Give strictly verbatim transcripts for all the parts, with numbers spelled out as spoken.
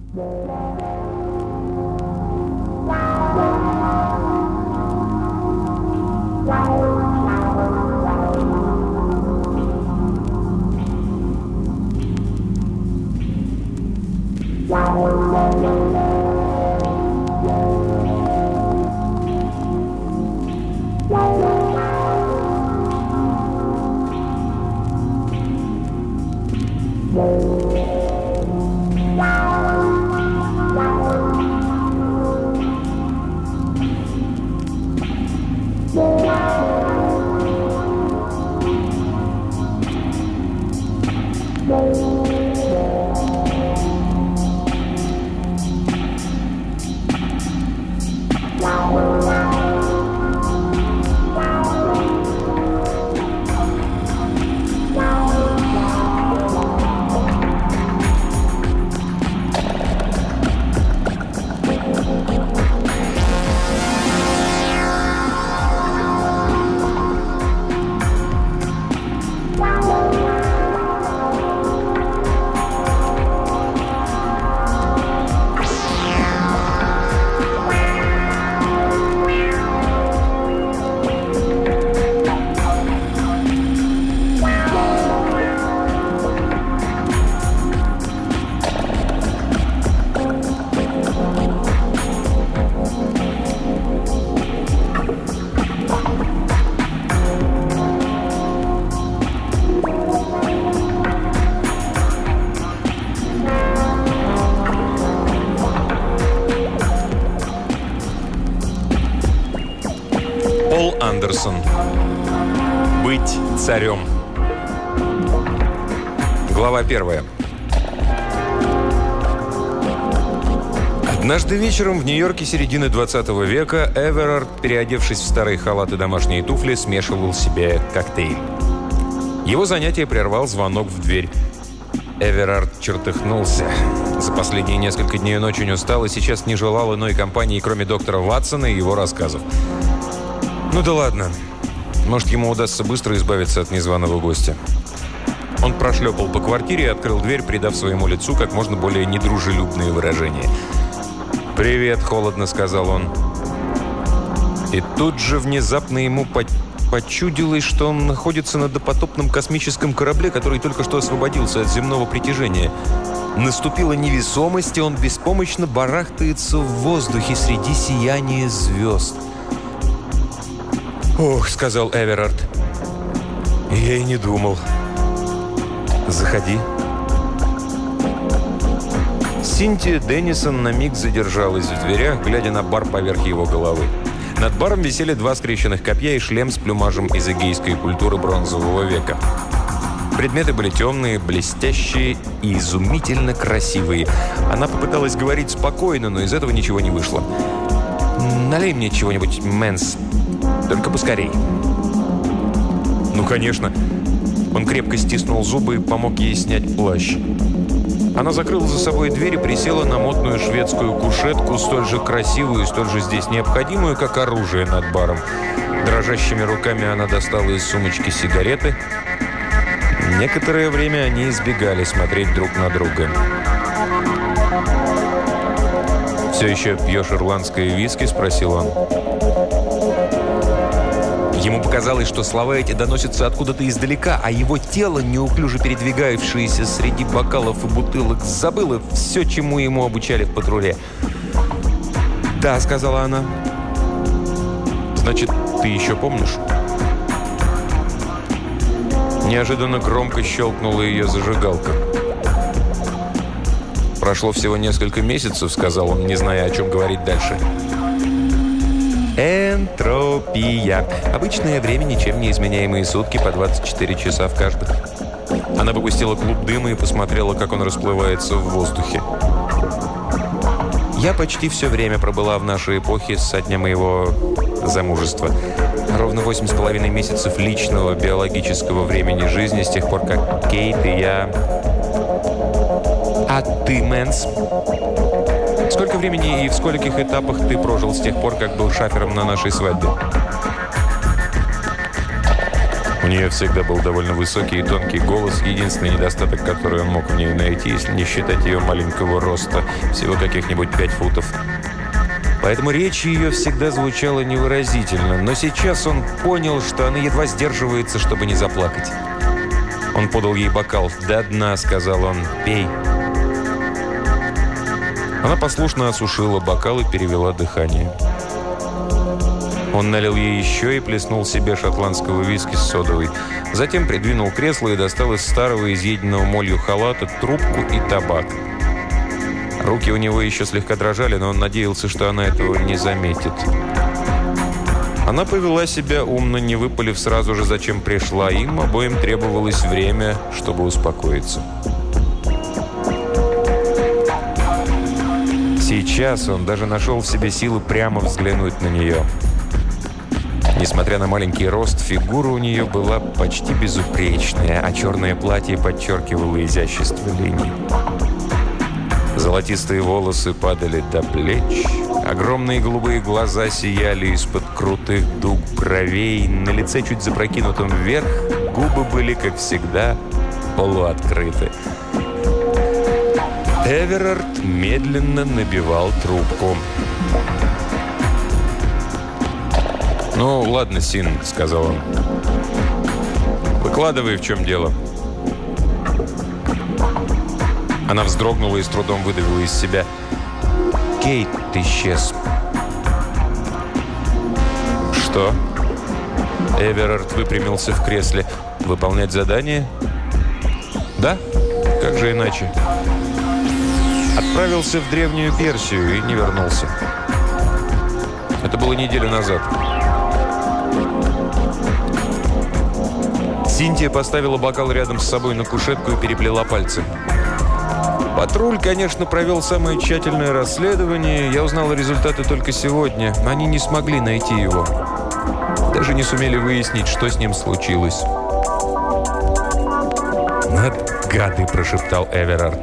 Андерсон. Быть царем. Глава первая. Однажды вечером в Нью-Йорке середины двадцатого века Эверард, переодевшись в старый халат и домашние туфли, смешивал себе коктейль. Его занятие прервал звонок в дверь. Эверард чертыхнулся. За последние несколько дней он очень устал и сейчас не желал иной компании, кроме доктора Ватсона и его рассказов. Ну да ладно. Может, ему удастся быстро избавиться от незваного гостя. Он прошлепал по квартире и открыл дверь, придав своему лицу как можно более недружелюбные выражения. «Привет», — холодно сказал он. И тут же внезапно ему по- почудилось, что он находится на допотопном космическом корабле, который только что освободился от земного притяжения. Наступила невесомость, и он беспомощно барахтается в воздухе среди сияния звезд. «Ох», — сказал Эверард. «Я и не думал». «Заходи». Синтия Деннисон на миг задержалась в дверях, глядя на бар поверх его головы. Над баром висели два скрещенных копья и шлем с плюмажем из эгейской культуры бронзового века. Предметы были темные, блестящие и изумительно красивые. Она попыталась говорить спокойно, но из этого ничего не вышло. «Налей мне чего-нибудь, Мэнс. Только поскорей». «Ну, конечно». Он крепко стиснул зубы и помог ей снять плащ. Она закрыла за собой дверь и присела на модную шведскую кушетку, столь же красивую и столь же здесь необходимую, как оружие над баром. Дрожащими руками она достала из сумочки сигареты. Некоторое время они избегали смотреть друг на друга. «Все еще пьешь ирландское виски?» – спросил он. Ему показалось, что слова эти доносятся откуда-то издалека, а его тело, неуклюже передвигающееся среди бокалов и бутылок, забыло все, чему ему обучали в патруле. «Да», — сказала она. «Значит, ты еще помнишь?» Неожиданно громко щелкнула ее зажигалка. «Прошло всего несколько месяцев», — сказал он, не зная, о чем говорить дальше. Энтропия. Обычное время, ничем не изменяемые сутки по двадцать четыре часа в каждых. Она выпустила клуб дыма и посмотрела, как он расплывается в воздухе. Я почти все время пробыла в нашей эпохе со дня моего замужества. Ровно восемь с половиной месяцев личного биологического времени жизни с тех пор, как Кейт и я... А ты, Мэнс? Сколько времени и в скольких этапах ты прожил с тех пор, как был шафером на нашей свадьбе?» У нее всегда был довольно высокий и тонкий голос, единственный недостаток, который он мог в ней найти, если не считать ее маленького роста, всего каких-нибудь пять футов. Поэтому речь ее всегда звучала невыразительно, но сейчас он понял, что она едва сдерживается, чтобы не заплакать. Он подал ей бокал. «До дна», — сказал он, — «пей». Она послушно осушила бокал и перевела дыхание. Он налил ей еще и плеснул себе шотландского виски с содовой. Затем придвинул кресло и достал из старого изъеденного молью халата трубку и табак. Руки у него еще слегка дрожали, но он надеялся, что она этого не заметит. Она повела себя умно, не выпалив сразу же, зачем пришла. Им обоим требовалось время, чтобы успокоиться. Сейчас он даже нашел в себе силы прямо взглянуть на нее. Несмотря на маленький рост, фигура у нее была почти безупречная, а черное платье подчеркивало изящество линий. Золотистые волосы падали до плеч, огромные голубые глаза сияли из-под крутых дуг бровей, на лице чуть запрокинутом вверх, губы были, как всегда, полуоткрыты. Эверард медленно набивал трубку. «Ну, ладно, Син», — сказал он. «Выкладывай, в чем дело». Она вздрогнула и с трудом выдавила из себя. «Кейт исчез». «Что?» Эверард выпрямился в кресле. «Выполнять задание?» «Да? Как же иначе?» Отправился в Древнюю Персию и не вернулся. Это было неделю назад. Синтия поставила бокал рядом с собой на кушетку и переплела пальцы. Патруль, конечно, провел самое тщательное расследование. Я узнал результаты только сегодня. Они не смогли найти его. Даже не сумели выяснить, что с ним случилось. «Вот гады!» – прошептал Эверард.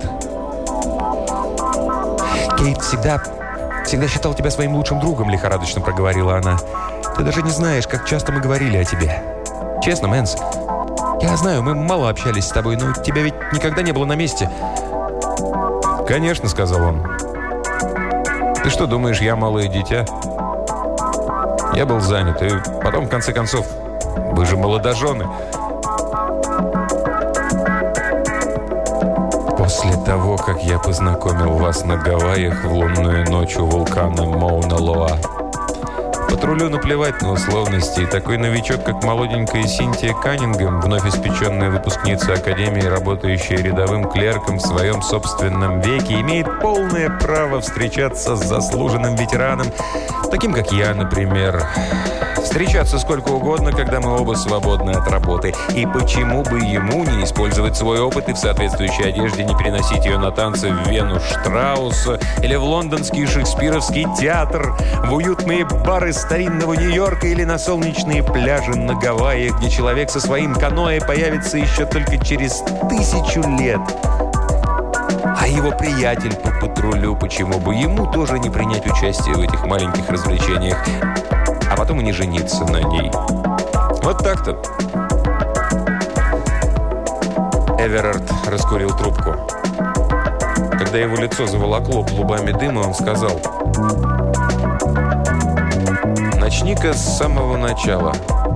«Кейт всегда, всегда считал тебя своим лучшим другом», – лихорадочно проговорила она. «Ты даже не знаешь, как часто мы говорили о тебе. Честно, Мэнс, я знаю, мы мало общались с тобой, но тебя ведь никогда не было на месте». «Конечно», — сказал он. «Ты что, думаешь, я малое дитя?» Я был занят, и потом, в конце концов, вы же молодожены. После того, как я познакомил вас на Гавайях в лунную ночь у вулкана Мауна-Лоа. Патрулю наплевать на условности, и такой новичок, как молоденькая Синтия Каннингем, вновь испеченная выпускница Академии, работающая рядовым клерком в своем собственном веке, имеет полное право встречаться с заслуженным ветераном, таким как я, например. Встречаться сколько угодно, когда мы оба свободны от работы. И почему бы ему не использовать свой опыт и в соответствующей одежде не переносить ее на танцы в Вену Штрауса или в лондонский шекспировский театр, в уютные бары старинного Нью-Йорка или на солнечные пляжи на Гавайях, где человек со своим каноэ появится еще только через тысячу лет. А его приятель по патрулю, почему бы ему тоже не принять участие в этих маленьких развлечениях, а потом и не жениться на ней. Вот так-то. Эверард раскурил трубку. Когда его лицо заволокло клубами дыма, он сказал: «Начни-ка с самого начала».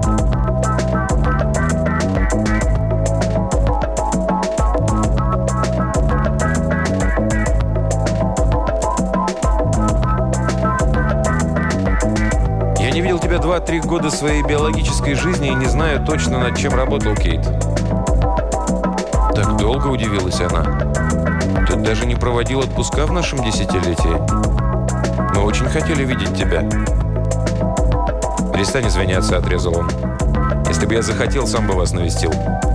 Я не видел тебя два-три года своей биологической жизни и не знаю точно, над чем работал, Кейт. Так долго, удивилась она. Ты даже не проводил отпуска в нашем десятилетии. Мы очень хотели видеть тебя. Перестань извиняться, отрезал он. Если бы я захотел, сам бы вас навестил.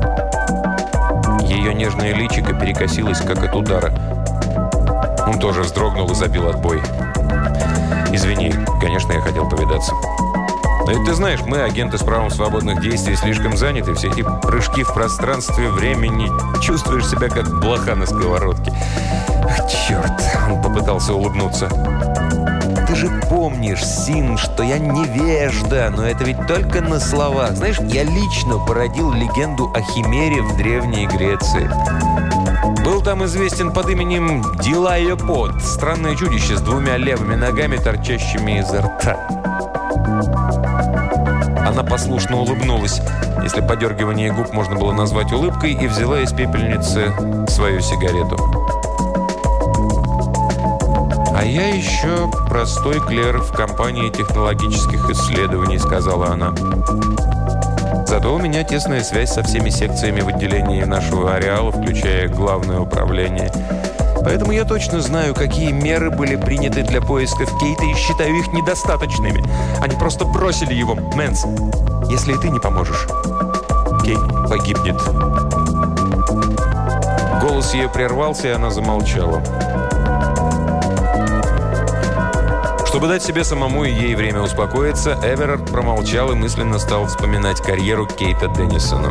Ее нежное личико перекосилось, как от удара. Он тоже вздрогнул и забил отбой. Извини, конечно, я хотел повидаться. Но ведь ты знаешь, мы, агенты с правом свободных действий, слишком заняты. Все эти прыжки в пространстве, времени. Чувствуешь себя, как блоха на сковородке. Ах, черт, он попытался улыбнуться. Ты ты же помнишь, Син, что я невежда, но это ведь только на словах. Знаешь, я лично породил легенду о Химере в Древней Греции. Был там известен под именем Дилайопод, странное чудище с двумя левыми ногами, торчащими изо рта. Она послушно улыбнулась, если подергивание губ можно было назвать улыбкой, и взяла из пепельницы свою сигарету. «А я еще простой клерк в компании технологических исследований», — сказала она. «Зато у меня тесная связь со всеми секциями в отделении нашего ареала, включая главное управление. Поэтому я точно знаю, какие меры были приняты для поисков Кейта, и считаю их недостаточными. Они просто бросили его, Мэнс. Если и ты не поможешь, Кейт погибнет». Голос ее прервался, и она замолчала. Чтобы дать себе самому и ей время успокоиться, Эверард промолчал и мысленно стал вспоминать карьеру Кейта Деннисона.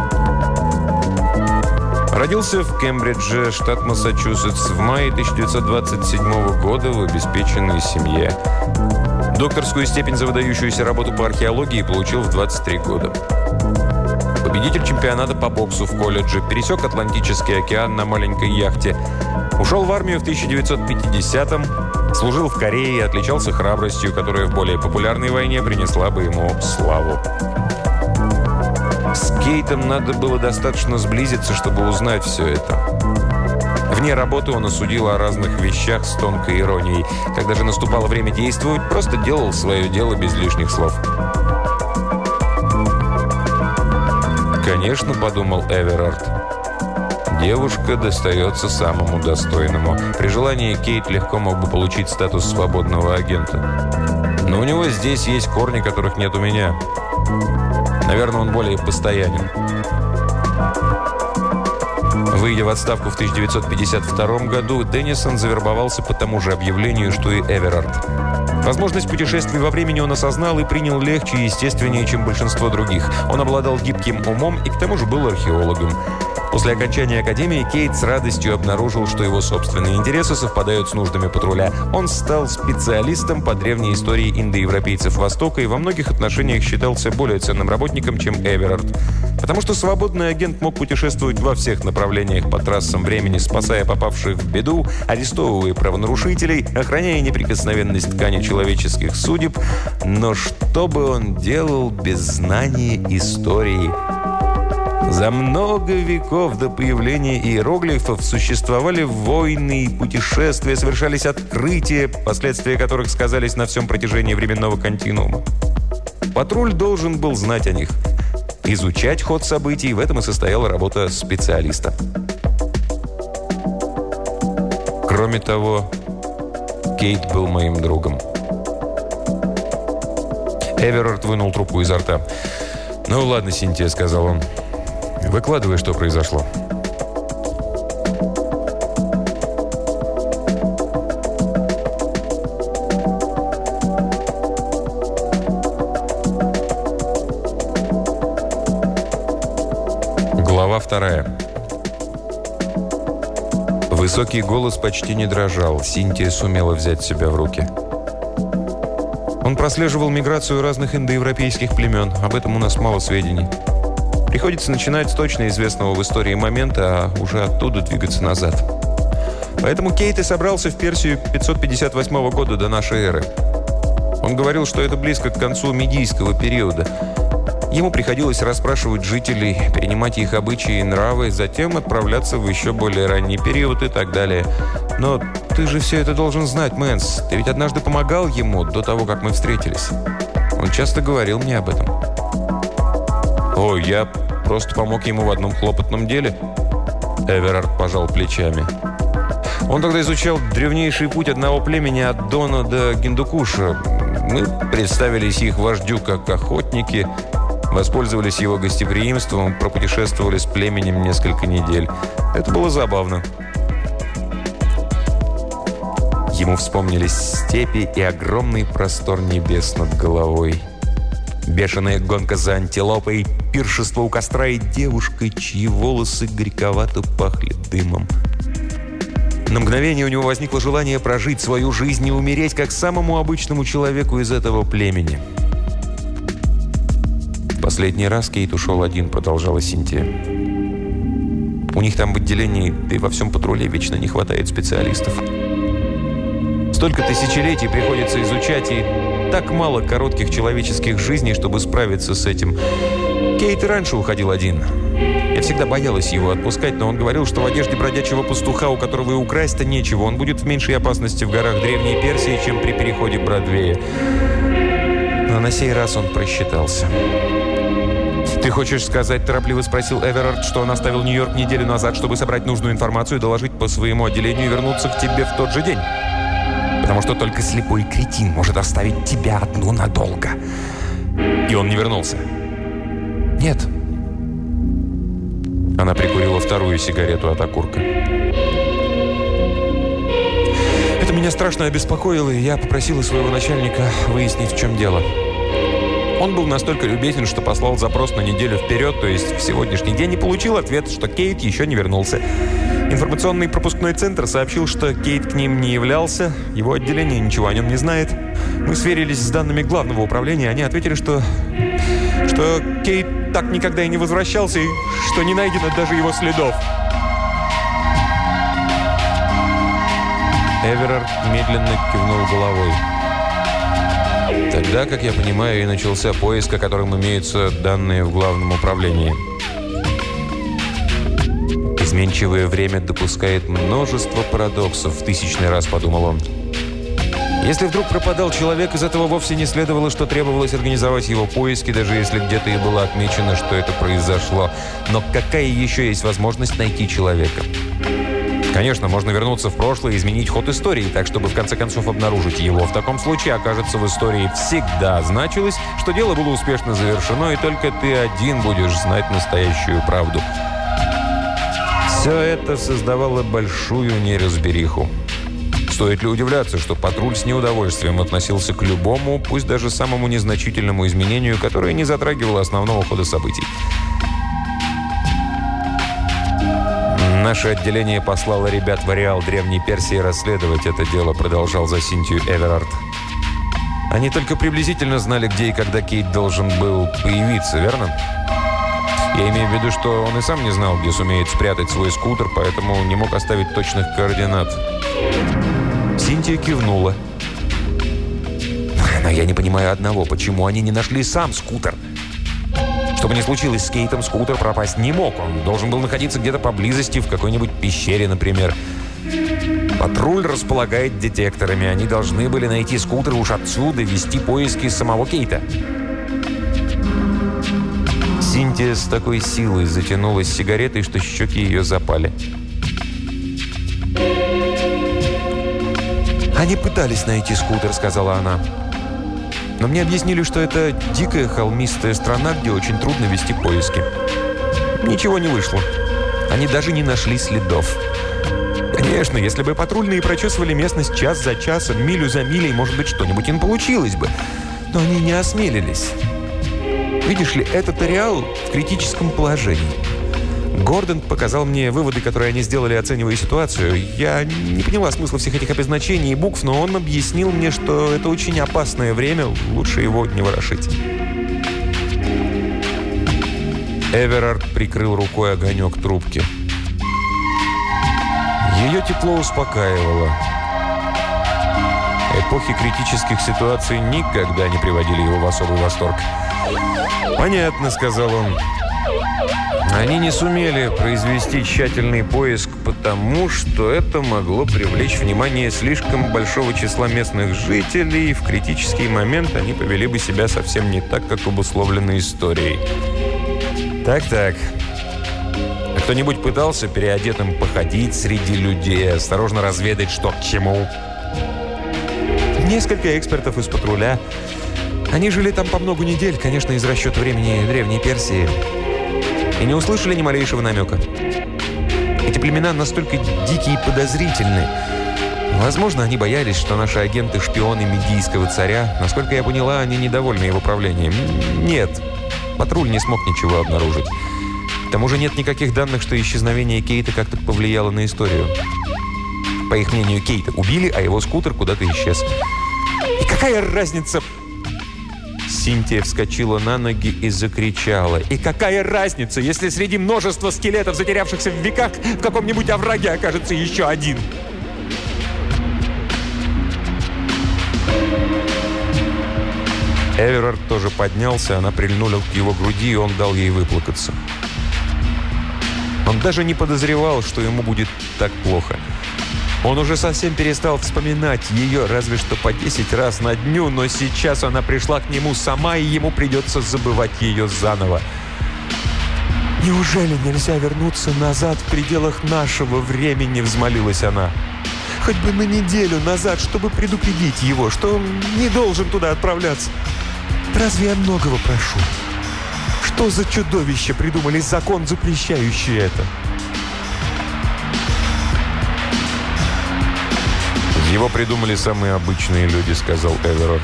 Родился в Кембридже, штат Массачусетс, в мае тысяча девятьсот двадцать седьмого года в обеспеченной семье. Докторскую степень за выдающуюся работу по археологии получил в двадцать три года. Победитель чемпионата по боксу в колледже, пересек Атлантический океан на маленькой яхте. Ушел в армию в тысяча девятьсот пятидесятом, служил в Корее и отличался храбростью, которая в более популярной войне принесла бы ему славу. С Кейтом надо было достаточно сблизиться, чтобы узнать все это. Вне работы он осудил о разных вещах с тонкой иронией. Когда же наступало время действовать, просто делал свое дело без лишних слов. «Конечно, — подумал Эверард, — девушка достается самому достойному. При желании Кейт легко мог бы получить статус свободного агента. Но у него здесь есть корни, которых нет у меня. Наверное, он более постоянен». Выйдя в отставку в тысяча девятьсот пятьдесят втором году, Деннисон завербовался по тому же объявлению, что и Эверард. Возможность путешествий во времени он осознал и принял легче и естественнее, чем большинство других. Он обладал гибким умом и к тому же был археологом. После окончания академии Кейт с радостью обнаружил, что его собственные интересы совпадают с нуждами патруля. Он стал специалистом по древней истории индоевропейцев Востока и во многих отношениях считался более ценным работником, чем Эверард. Потому что свободный агент мог путешествовать во всех направлениях по трассам времени, спасая попавших в беду, арестовывая правонарушителей, охраняя неприкосновенность ткани человеческих судеб. Но что бы он делал без знания истории? За много веков до появления иероглифов существовали войны и путешествия, совершались открытия, последствия которых сказались на всем протяжении временного континуума. Патруль должен был знать о них, изучать ход событий, в этом и состояла работа специалиста. Кроме того, Кейт был моим другом. Эверард вынул трубку изо рта. «Ну ладно, Синтия», — сказал он. «Выкладывай, что произошло». Глава вторая. Высокий голос почти не дрожал. Синтия сумела взять себя в руки. Он прослеживал миграцию разных индоевропейских племен. Об этом у нас мало сведений. Приходится начинать с точно известного в истории момента, а уже оттуда двигаться назад. Поэтому Кейт и собрался в Персию пятьсот пятьдесят восьмого года до нашей эры. Он говорил, что это близко к концу медийского периода. Ему приходилось расспрашивать жителей, перенимать их обычаи и нравы, затем отправляться в еще более ранний период и так далее. Но ты же все это должен знать, Мэнс. Ты ведь однажды помогал ему до того, как мы встретились. Он часто говорил мне об этом. «О, я просто помог ему в одном хлопотном деле». Эверард пожал плечами. Он тогда изучал древнейший путь одного племени от Дона до Гиндукуша. Мы представились их вождю как охотники, воспользовались его гостеприимством, пропутешествовали с племенем несколько недель. Это было забавно. Ему вспомнились степи и огромный простор небес над головой. Бешеная гонка за антилопой, пиршество у костра и девушкой, чьи волосы горьковато пахли дымом. На мгновение у него возникло желание прожить свою жизнь и умереть, как самому обычному человеку из этого племени. В последний раз Кейт ушел один, продолжала Синтия. У них там в отделении, да и во всем патруле вечно не хватает специалистов. Столько тысячелетий приходится изучать, и так мало коротких человеческих жизней, чтобы справиться с этим. Кейт и раньше уходил один. Я всегда боялась его отпускать, но он говорил, что в одежде бродячего пастуха, у которого и украсть-то нечего, он будет в меньшей опасности в горах Древней Персии, чем при переходе Бродвея. Но на сей раз он просчитался. «Ты хочешь сказать, — торопливо спросил Эверард, — что он оставил Нью-Йорк неделю назад, чтобы собрать нужную информацию, доложить по своему отделению и вернуться к тебе в тот же день? Потому что только слепой кретин может оставить тебя одну надолго». И он не вернулся. «Нет». Она прикурила вторую сигарету от окурка. «Это меня страшно обеспокоило, и я попросила своего начальника выяснить, в чем дело. Он был настолько любезен, что послал запрос на неделю вперед, то есть в сегодняшний день, и получил ответ, что Кейт еще не вернулся. Информационный пропускной центр сообщил, что Кейт к ним не являлся, его отделение ничего о нем не знает. Мы сверились с данными главного управления, они ответили, что, что Кейт так никогда и не возвращался, и что не найдено даже его следов». Эверард медленно кивнул головой. «Тогда, как я понимаю, и начался поиск, о котором имеются данные в главном управлении. Изменчивое время допускает множество парадоксов, в тысячный раз подумал он. Если вдруг пропадал человек, из этого вовсе не следовало, что требовалось организовать его поиски, даже если где-то и было отмечено, что это произошло. Но какая еще есть возможность найти человека? Конечно, можно вернуться в прошлое и изменить ход истории, так, чтобы в конце концов обнаружить его. В таком случае окажется, в истории всегда значилось, что дело было успешно завершено, и только ты один будешь знать настоящую правду. Все это создавало большую неразбериху. Стоит ли удивляться, что патруль с неудовольствием относился к любому, пусть даже самому незначительному изменению, которое не затрагивало основного хода событий. «Наше отделение послало ребят в ареал Древней Персии расследовать это дело», продолжал за Синтию Эверард. «Они только приблизительно знали, где и когда Кейт должен был появиться, верно? Я имею в виду, что он и сам не знал, где сумеет спрятать свой скутер, поэтому не мог оставить точных координат». Синтия кивнула. «Но я не понимаю одного, почему они не нашли сам скутер? Что бы ни случилось с Кейтом, скутер пропасть не мог. Он должен был находиться где-то поблизости, в какой-нибудь пещере, например. Патруль располагает детекторами. Они должны были найти скутер уж отсюда, вести поиски самого Кейта». Синтия с такой силой затянулась сигаретой, что щеки ее запали. «Они пытались найти скутер», — сказала она. «Но мне объяснили, что это дикая холмистая страна, где очень трудно вести поиски. Ничего не вышло. Они даже не нашли следов. Конечно, если бы патрульные прочесывали местность час за часом, милю за милей, может быть, что-нибудь им получилось бы. Но они не осмелились. Видишь ли, этот ареал в критическом положении. Гордон показал мне выводы, которые они сделали, оценивая ситуацию. Я не поняла смысла всех этих обозначений и букв, но он объяснил мне, что это очень опасное время, лучше его не ворошить». Эверард прикрыл рукой огонек трубки. Ее тепло успокаивало. Эпохи критических ситуаций никогда не приводили его в особый восторг. «Понятно», — сказал он. «Они не сумели произвести тщательный поиск, потому что это могло привлечь внимание слишком большого числа местных жителей, и в критический момент они повели бы себя совсем не так, как обусловлено историей». «Так-так. А кто-нибудь пытался переодетым походить среди людей, осторожно разведать, что к чему?» «Несколько экспертов из патруля. Они жили там по много недель, конечно, из расчета времени Древней Персии. И не услышали ни малейшего намека. Эти племена настолько дикие и подозрительны. Возможно, они боялись, что наши агенты – шпионы медийского царя. Насколько я поняла, они недовольны его правлением. Нет, патруль не смог ничего обнаружить. К тому же нет никаких данных, что исчезновение Кейта как-то повлияло на историю. По их мнению, Кейта убили, а его скутер куда-то исчез. И какая разница? Синтия вскочила на ноги и закричала. И какая разница, если среди множества скелетов, затерявшихся в веках, в каком-нибудь овраге окажется еще один? Эверард тоже поднялся, она прильнула к его груди, и он дал ей выплакаться. Он даже не подозревал, что ему будет так плохо. Он уже совсем перестал вспоминать ее, разве что по десять раз на дню, но сейчас она пришла к нему сама, и ему придется забывать ее заново. «Неужели нельзя вернуться назад в пределах нашего времени?» – взмолилась она. «Хоть бы на неделю назад, чтобы предупредить его, что он не должен туда отправляться. Разве я многого прошу? Что за чудовище придумали закон, запрещающий это?» «Его придумали самые обычные люди», — сказал Эверард.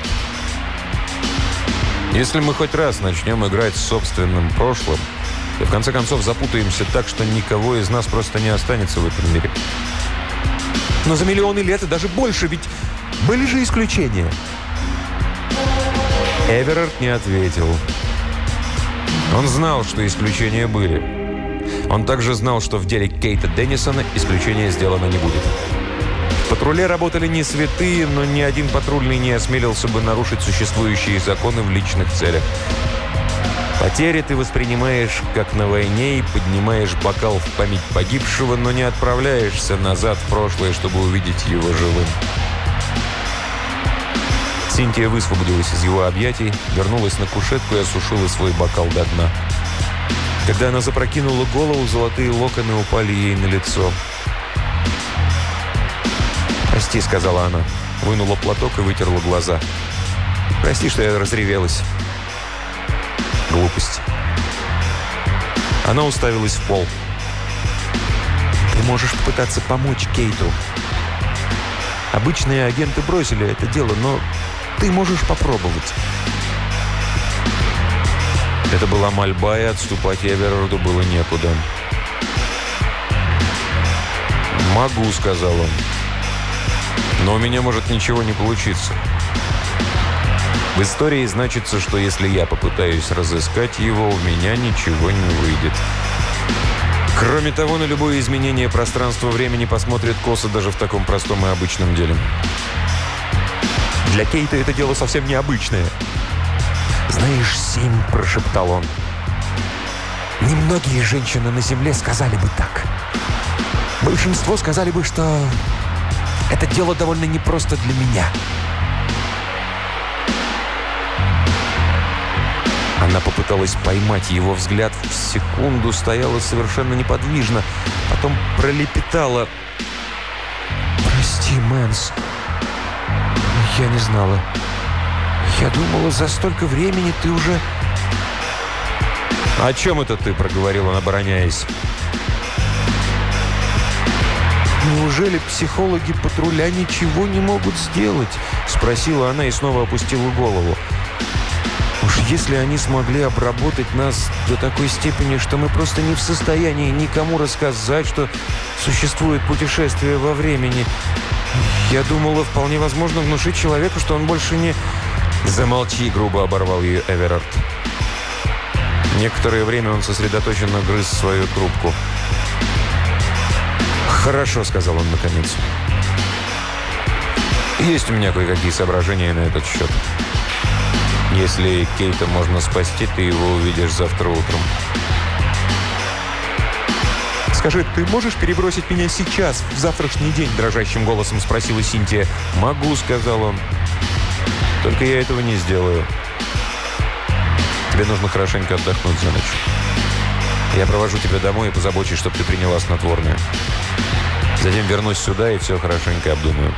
«Если мы хоть раз начнем играть с собственным прошлым, то в конце концов запутаемся так, что никого из нас просто не останется в этом мире». «Но за миллионы лет и даже больше, ведь были же исключения». Эверард не ответил. Он знал, что исключения были. Он также знал, что в деле Кейта Деннисона исключения сделано не будет. В патруле работали не святые, но ни один патрульный не осмелился бы нарушить существующие законы в личных целях. Потери ты воспринимаешь, как на войне, и поднимаешь бокал в память погибшего, но не отправляешься назад в прошлое, чтобы увидеть его живым. Синтия высвободилась из его объятий, вернулась на кушетку и осушила свой бокал до дна. Когда она запрокинула голову, золотые локоны упали ей на лицо. «Прости», — сказала она. Вынула платок и вытерла глаза. «Прости, что я разревелась». Глупость. Она уставилась в пол. «Ты можешь попытаться помочь Кейту. Обычные агенты бросили это дело, но ты можешь попробовать». Это была мольба, и отступать Эверарду было некуда. «Могу», — сказал он. «Но у меня может ничего не получиться. В истории значится, что если я попытаюсь разыскать его, у меня ничего не выйдет. Кроме того, на любое изменение пространства-времени посмотрят косо даже в таком простом и обычном деле». «Для Кейта это дело совсем необычное». «Знаешь, Сим», – прошептал он, – «немногие женщины на Земле сказали бы так. Большинство сказали бы, что это дело довольно непросто для меня». Она попыталась поймать его взгляд, в секунду стояла совершенно неподвижно, потом пролепетала: «Прости, Мэнс, я не знала. Я думала, за столько времени ты уже...» «О чем это ты?» – проговорил он, обороняясь. «Неужели психологи патруля ничего не могут сделать?» – спросила она и снова опустила голову. «Уж если они смогли обработать нас до такой степени, что мы просто не в состоянии никому рассказать, что существует путешествие во времени. Я думала, вполне возможно внушить человеку, что он больше не...» «Замолчи», — грубо оборвал ее Эверард. Некоторое время он сосредоточенно грыз свою трубку. «Хорошо», — сказал он наконец. «Есть у меня кое-какие соображения на этот счет. Если Кейта можно спасти, ты его увидишь завтра утром». «Скажи, ты можешь перебросить меня сейчас, в завтрашний день?» – дрожащим голосом спросила Синтия. «Могу», – сказал он. «Только я этого не сделаю. Тебе нужно хорошенько отдохнуть за ночь. Я провожу тебя домой и позабочусь, чтобы ты приняла снотворное. Затем вернусь сюда и все хорошенько обдумаю».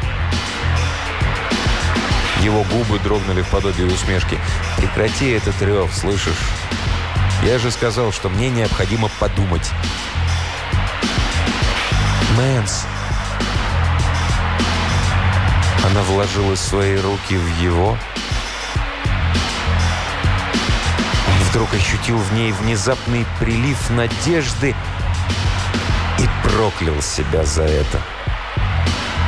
Его губы дрогнули в подобии усмешки. «Прекрати этот рев, слышишь? Я же сказал, что мне необходимо подумать». «Мэнс». Она вложила свои руки в его. Он вдруг ощутил в ней внезапный прилив надежды и проклял себя за это.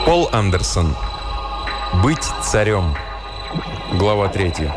Пол Андерсон. «Быть царем». Глава третья.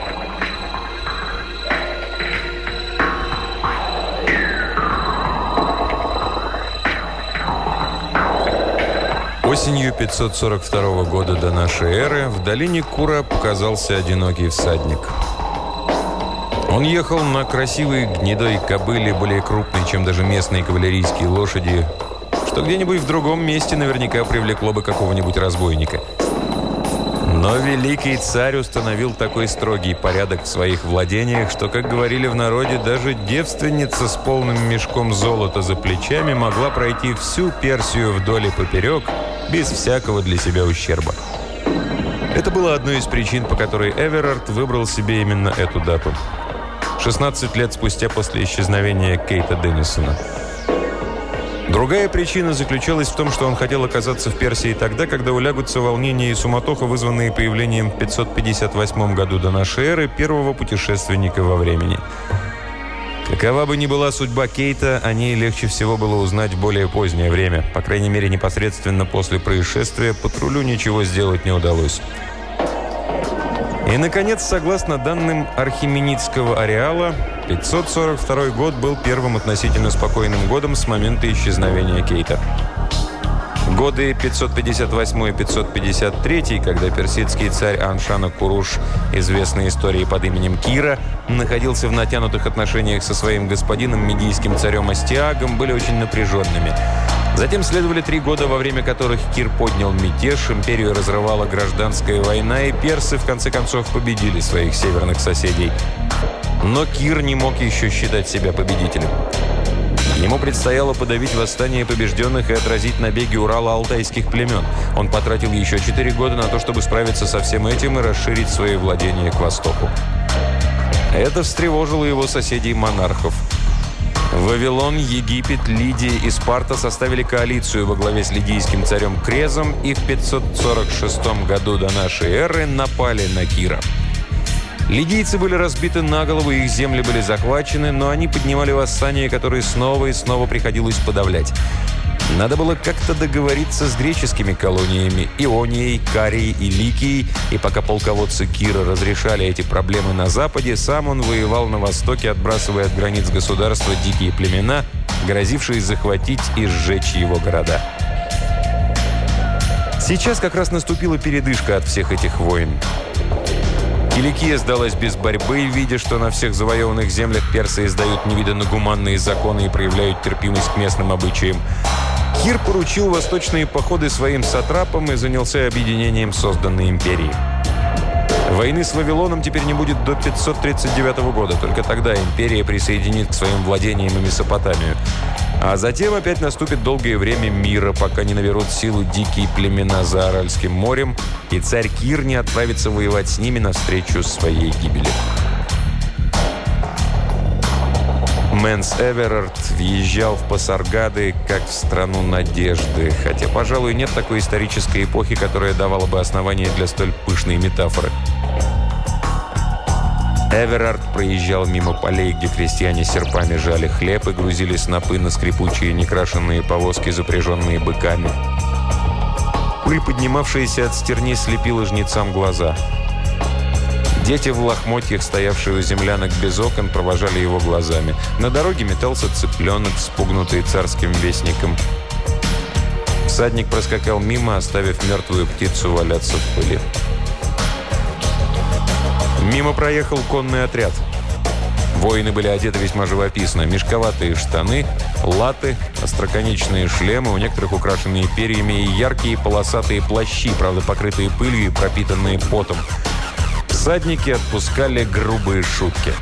Осенью пятьсот сорок второго года до нашей эры в долине Кура показался одинокий всадник. Он ехал на красивой гнедой кобыле, более крупной, чем даже местные кавалерийские лошади, что где-нибудь в другом месте наверняка привлекло бы какого-нибудь разбойника. Но великий царь установил такой строгий порядок в своих владениях, что, как говорили в народе, даже девственница с полным мешком золота за плечами могла пройти всю Персию вдоль и поперек, без всякого для себя ущерба. Это было одной из причин, по которой Эверард выбрал себе именно эту дату. шестнадцать лет спустя после исчезновения Кейта Деннисона. Другая причина заключалась в том, что он хотел оказаться в Персии тогда, когда улягутся волнения и суматоха, вызванные появлением в пятьсот пятьдесят восьмом году до нашей эры первого путешественника во времени. Какова бы ни была судьба Кейта, о ней легче всего было узнать в более позднее время. По крайней мере, непосредственно после происшествия патрулю ничего сделать не удалось. И, наконец, согласно данным Архименидского ареала, пятьсот сорок второй год был первым относительно спокойным годом с момента исчезновения Кейта. Годы пятьсот пятьдесят восьмой и пятьсот пятьдесят третий, когда персидский царь Аншана-Куруш, известный историей под именем Кира, находился в натянутых отношениях со своим господином, медийским царем Астиагом, были очень напряженными. Затем следовали три года, во время которых Кир поднял мятеж, империю разрывала гражданская война, и персы в конце концов победили своих северных соседей. Но Кир не мог еще считать себя победителем. Ему предстояло подавить восстание побежденных и отразить набеги Урало-алтайских племен. Он потратил еще четыре года на то, чтобы справиться со всем этим и расширить свои владения к востоку. Это встревожило его соседей-монархов. Вавилон, Египет, Лидия и Спарта составили коалицию во главе с лидийским царем Крезом и в пятьсот сорок шестом году до нашей эры напали на Кира. Лидийцы были разбиты на голову, их земли были захвачены, но они поднимали восстания, которые снова и снова приходилось подавлять. Надо было как-то договориться с греческими колониями Ионией, Карией и Ликией, и пока полководцы Кира разрешали эти проблемы на западе, сам он воевал на востоке, отбрасывая от границ государства дикие племена, грозившие захватить и сжечь его города. Сейчас как раз наступила передышка от всех этих войн. Киликия сдалась без борьбы, видя, что на всех завоеванных землях персы издают невиданно гуманные законы и проявляют терпимость к местным обычаям. Кир поручил восточные походы своим сатрапам и занялся объединением созданной империи. Войны с Вавилоном теперь не будет до пятьсот тридцать девятого года. Только тогда империя присоединит к своим владениям и Месопотамию. А затем опять наступит долгое время мира, пока не наберут силу дикие племена за Аральским морем, и царь Кир не отправится воевать с ними навстречу своей гибели. Мэнс Эверард въезжал в Пасаргады как в страну надежды, хотя, пожалуй, нет такой исторической эпохи, которая давала бы основание для столь пышной метафоры. Эверард проезжал мимо полей, где крестьяне серпами жали хлеб и грузили снопы на скрипучие некрашенные повозки, запряженные быками. Пыль, поднимавшаяся от стерни, слепила жнецам глаза. Дети в лохмотьях, стоявшие у землянок без окон, провожали его глазами. На дороге метался цыпленок, спугнутый царским вестником. Всадник проскакал мимо, оставив мертвую птицу валяться в пыли. Мимо проехал конный отряд. Воины были одеты весьма живописно. Мешковатые штаны, латы, остроконечные шлемы, у некоторых украшенные перьями, и яркие полосатые плащи, правда покрытые пылью и пропитанные потом. Всадники отпускали грубые шутки.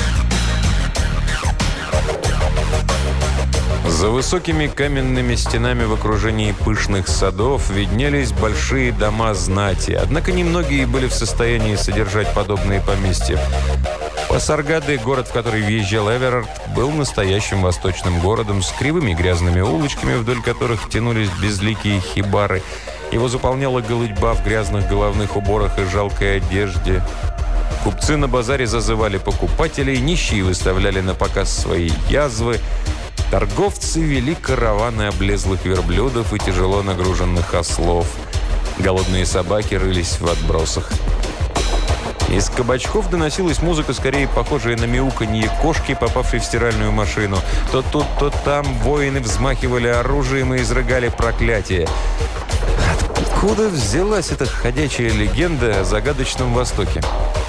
За высокими каменными стенами в окружении пышных садов виднелись большие дома знати, однако немногие были в состоянии содержать подобные поместья. Пасаргады, город, в который въезжал Эверард, был настоящим восточным городом с кривыми грязными улочками, вдоль которых тянулись безликие хибары. Его заполняла голытьба в грязных головных уборах и жалкой одежде. Купцы на базаре зазывали покупателей, нищие выставляли на показ свои язвы. Торговцы вели караваны облезлых верблюдов и тяжело нагруженных ослов. Голодные собаки рылись в отбросах. Из кабачков доносилась музыка, скорее похожая на мяуканье кошки, попавшей в стиральную машину. То тут, то там воины взмахивали оружием и изрыгали проклятие. Откуда взялась эта ходячая легенда о загадочном Востоке?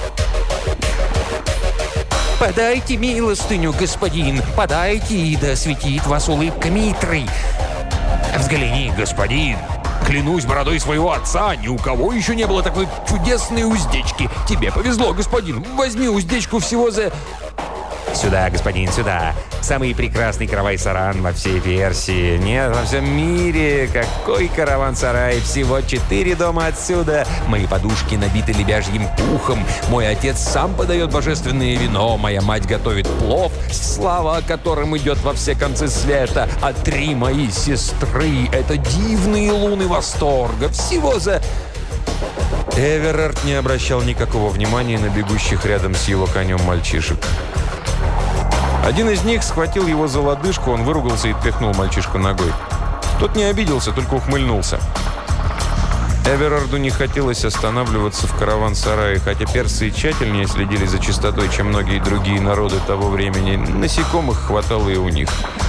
«Подайте милостыню, господин! Подайте, и да осветит вас улыбка Митры! Взгляни, господин! Клянусь бородой своего отца, ни у кого еще не было такой чудесной уздечки! Тебе повезло, господин! Возьми уздечку всего за...» «Сюда, господин, сюда! Самый прекрасный каравай-саран во всей Персии! Нет, во всем мире! Какой караван-сарай! Всего четыре дома отсюда! Мои подушки набиты лебяжьим пухом! Мой отец сам подает божественное вино! Моя мать готовит плов, слава о котором идет во все концы света! А три мои сестры — это дивные луны восторга! Всего за...» Эверард не обращал никакого внимания на бегущих рядом с его конем мальчишек. Один из них схватил его за лодыжку, он выругался и пихнул мальчишку ногой. Тот не обиделся, только ухмыльнулся. Эверарду не хотелось останавливаться в караван-сарае, хотя персы тщательнее следили за чистотой, чем многие другие народы того времени. Насекомых хватало и у них.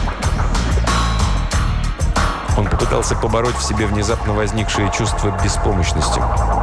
Он попытался побороть в себе внезапно возникшее чувство беспомощности.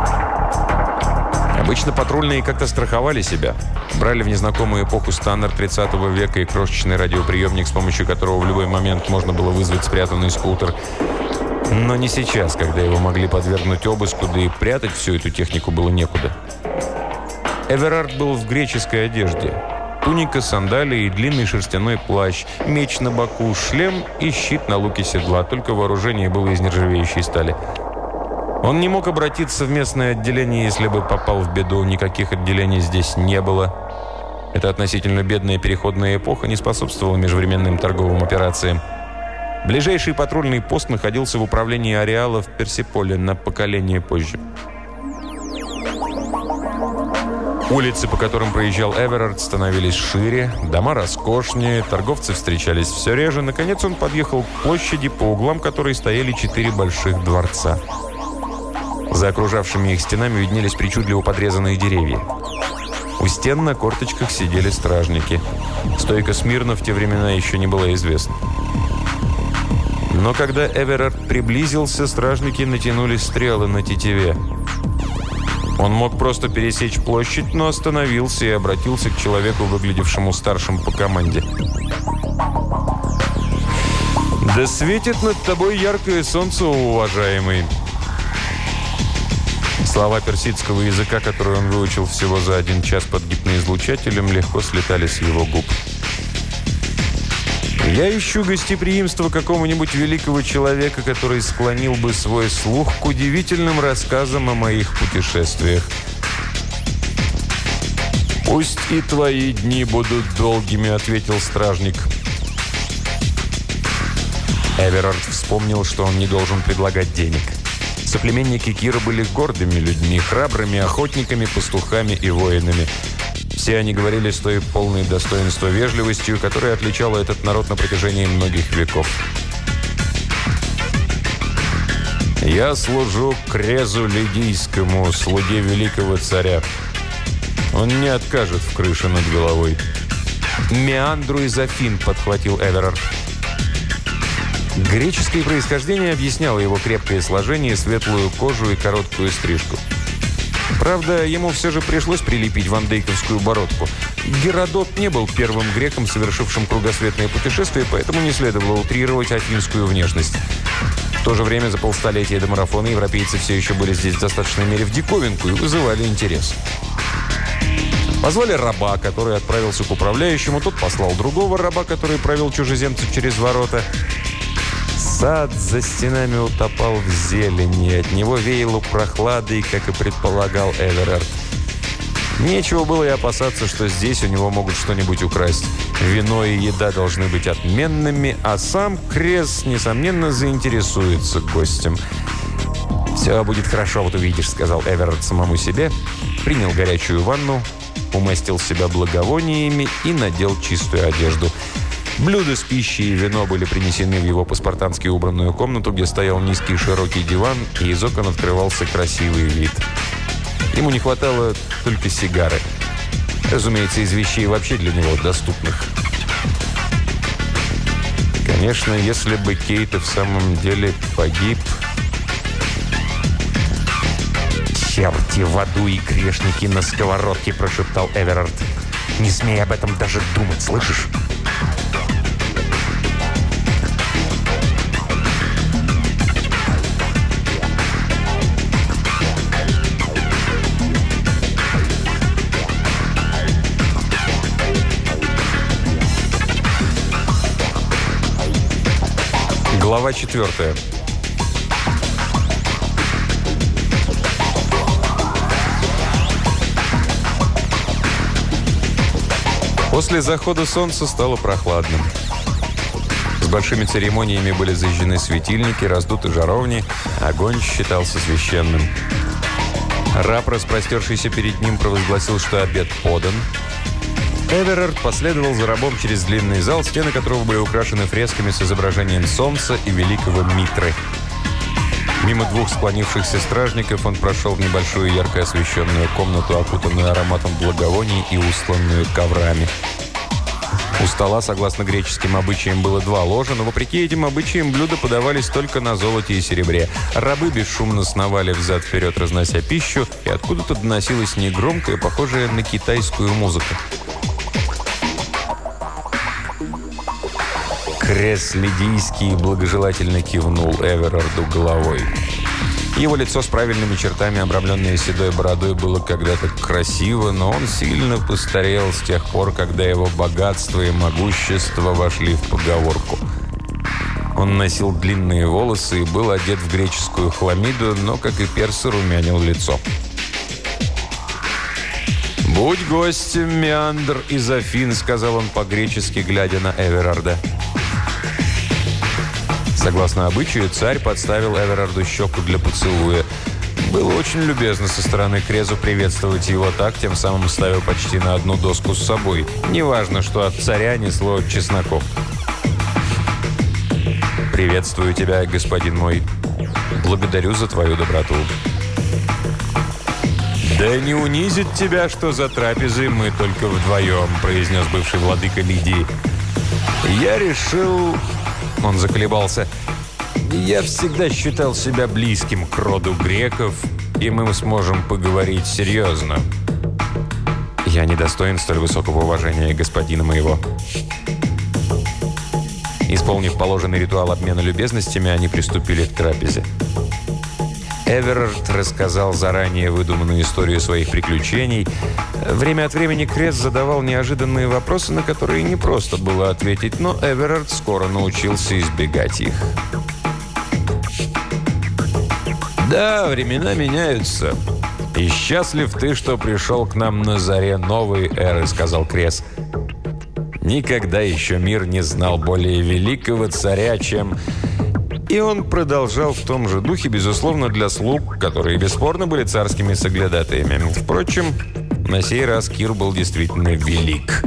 Обычно патрульные как-то страховали себя. Брали в незнакомую эпоху стандарт тридцатого века и крошечный радиоприемник, с помощью которого в любой момент можно было вызвать спрятанный скутер. Но не сейчас, когда его могли подвергнуть обыску, да и прятать всю эту технику было некуда. Эверард был в греческой одежде. Туника, сандалии и длинный шерстяной плащ, меч на боку, шлем и щит на луке седла. Только вооружение было из нержавеющей стали. Он не мог обратиться в местное отделение, если бы попал в беду. Никаких отделений здесь не было. Эта относительно бедная переходная эпоха не способствовала межвременным торговым операциям. Ближайший патрульный пост находился в управлении ареала в Персиполе на поколение позже. Улицы, по которым проезжал Эверард, становились шире, дома роскошнее, торговцы встречались все реже. Наконец он подъехал к площади, по углам которой стояли четыре больших дворца. За окружавшими их стенами виднелись причудливо подрезанные деревья. У стен на корточках сидели стражники. Стойка смирно в те времена еще не была известна. Но когда Эверард приблизился, стражники натянули стрелы на тетиве. Он мог просто пересечь площадь, но остановился и обратился к человеку, выглядевшему старшим по команде. «Да светит над тобой яркое солнце, уважаемый!» Слова персидского языка, которые он выучил всего за один час под гипноизлучателем, легко слетали с его губ. «Я ищу гостеприимство какого-нибудь великого человека, который склонил бы свой слух к удивительным рассказам о моих путешествиях. «Пусть и твои дни будут долгими», — ответил стражник. Эверард вспомнил, что он не должен предлагать денег. Соплеменники Кира были гордыми людьми, храбрыми охотниками, пастухами и воинами. Все они говорили с той полной достоинства вежливостью, которая отличала этот народ на протяжении многих веков. «Я служу Крезу Лидийскому, слуге великого царя. Он не откажет в крыше над головой». «Меандру из Афин», — подхватил Эверард. Греческое происхождение объясняло его крепкое сложение, светлую кожу и короткую стрижку. Правда, ему все же пришлось прилепить вандейковскую бородку. Геродот не был первым греком, совершившим кругосветное путешествие, поэтому не следовало утрировать афинскую внешность. В то же время за полстолетия до марафона европейцы все еще были здесь в достаточной мере в диковинку и вызывали интерес. Позвали раба, который отправился к управляющему, тот послал другого раба, который провел чужеземцев через ворота. Сад за стенами утопал в зелени, от него веяло прохладой, как и предполагал Эверард. Нечего было и опасаться, что здесь у него могут что-нибудь украсть. Вино и еда должны быть отменными, а сам Крез, несомненно, заинтересуется гостем. «Все будет хорошо, вот увидишь», — сказал Эверард самому себе, принял горячую ванну, умастил себя благовониями и надел чистую одежду. Блюда с пищей и вино были принесены в его по-спартански убранную комнату, где стоял низкий широкий диван, и из окон открывался красивый вид. Ему не хватало только сигары. Разумеется, из вещей вообще для него доступных. Конечно, если бы Кейт в самом деле погиб... «Черти в аду и грешники на сковородке!» – прошептал Эверард. «Не смей об этом даже думать, слышишь?» Глава четвертая. После захода солнца стало прохладным. С большими церемониями были зажжены светильники, раздуты жаровни, огонь считался священным. Раб, распростершийся перед ним, провозгласил, что обед подан. Эверард последовал за рабом через длинный зал, стены которого были украшены фресками с изображением солнца и великого Митры. Мимо двух склонившихся стражников он прошел в небольшую ярко освещенную комнату, окутанную ароматом благовоний и устланную коврами. У стола, согласно греческим обычаям, было два ложа, но вопреки этим обычаям блюда подавались только на золоте и серебре. Рабы бесшумно сновали взад-вперед, разнося пищу, и откуда-то доносилась негромкая, похожая на китайскую музыку. Крес Лидийский благожелательно кивнул Эверарду головой. Его лицо с правильными чертами, обрамленное седой бородой, было когда-то красиво, но он сильно постарел с тех пор, когда его богатство и могущество вошли в поговорку. Он носил длинные волосы и был одет в греческую хламиду, но, как и персы, румянил лицо. «Будь гостем, Меандр из Афин», — сказал он по-гречески, глядя на Эверарда. Согласно обычаю, царь подставил Эверарду щеку для поцелуя. Было очень любезно со стороны Крезу приветствовать его так, тем самым ставя почти на одну доску с собой. Неважно, что от царя несло чесноком. «Приветствую тебя, господин мой. Благодарю за твою доброту». «Да не унизит тебя, что за трапезой мы только вдвоем», — произнес бывший владыка Лидии. «Я решил...» Он заколебался. «Я всегда считал себя близким к роду греков, и мы сможем поговорить серьезно». «Я недостоин столь высокого уважения господина моего». Исполнив положенный ритуал обмена любезностями, они приступили к трапезе. Эверард рассказал заранее выдуманную историю своих приключений. Время от времени Крес задавал неожиданные вопросы, на которые непросто было ответить, но Эверард скоро научился избегать их. «Да, времена меняются. И счастлив ты, что пришел к нам на заре новой эры», — сказал Крес. «Никогда еще мир не знал более великого царя, чем...» И он продолжал в том же духе, безусловно, для слуг, которые бесспорно были царскими соглядатаями. Впрочем, на сей раз Кир был действительно велик.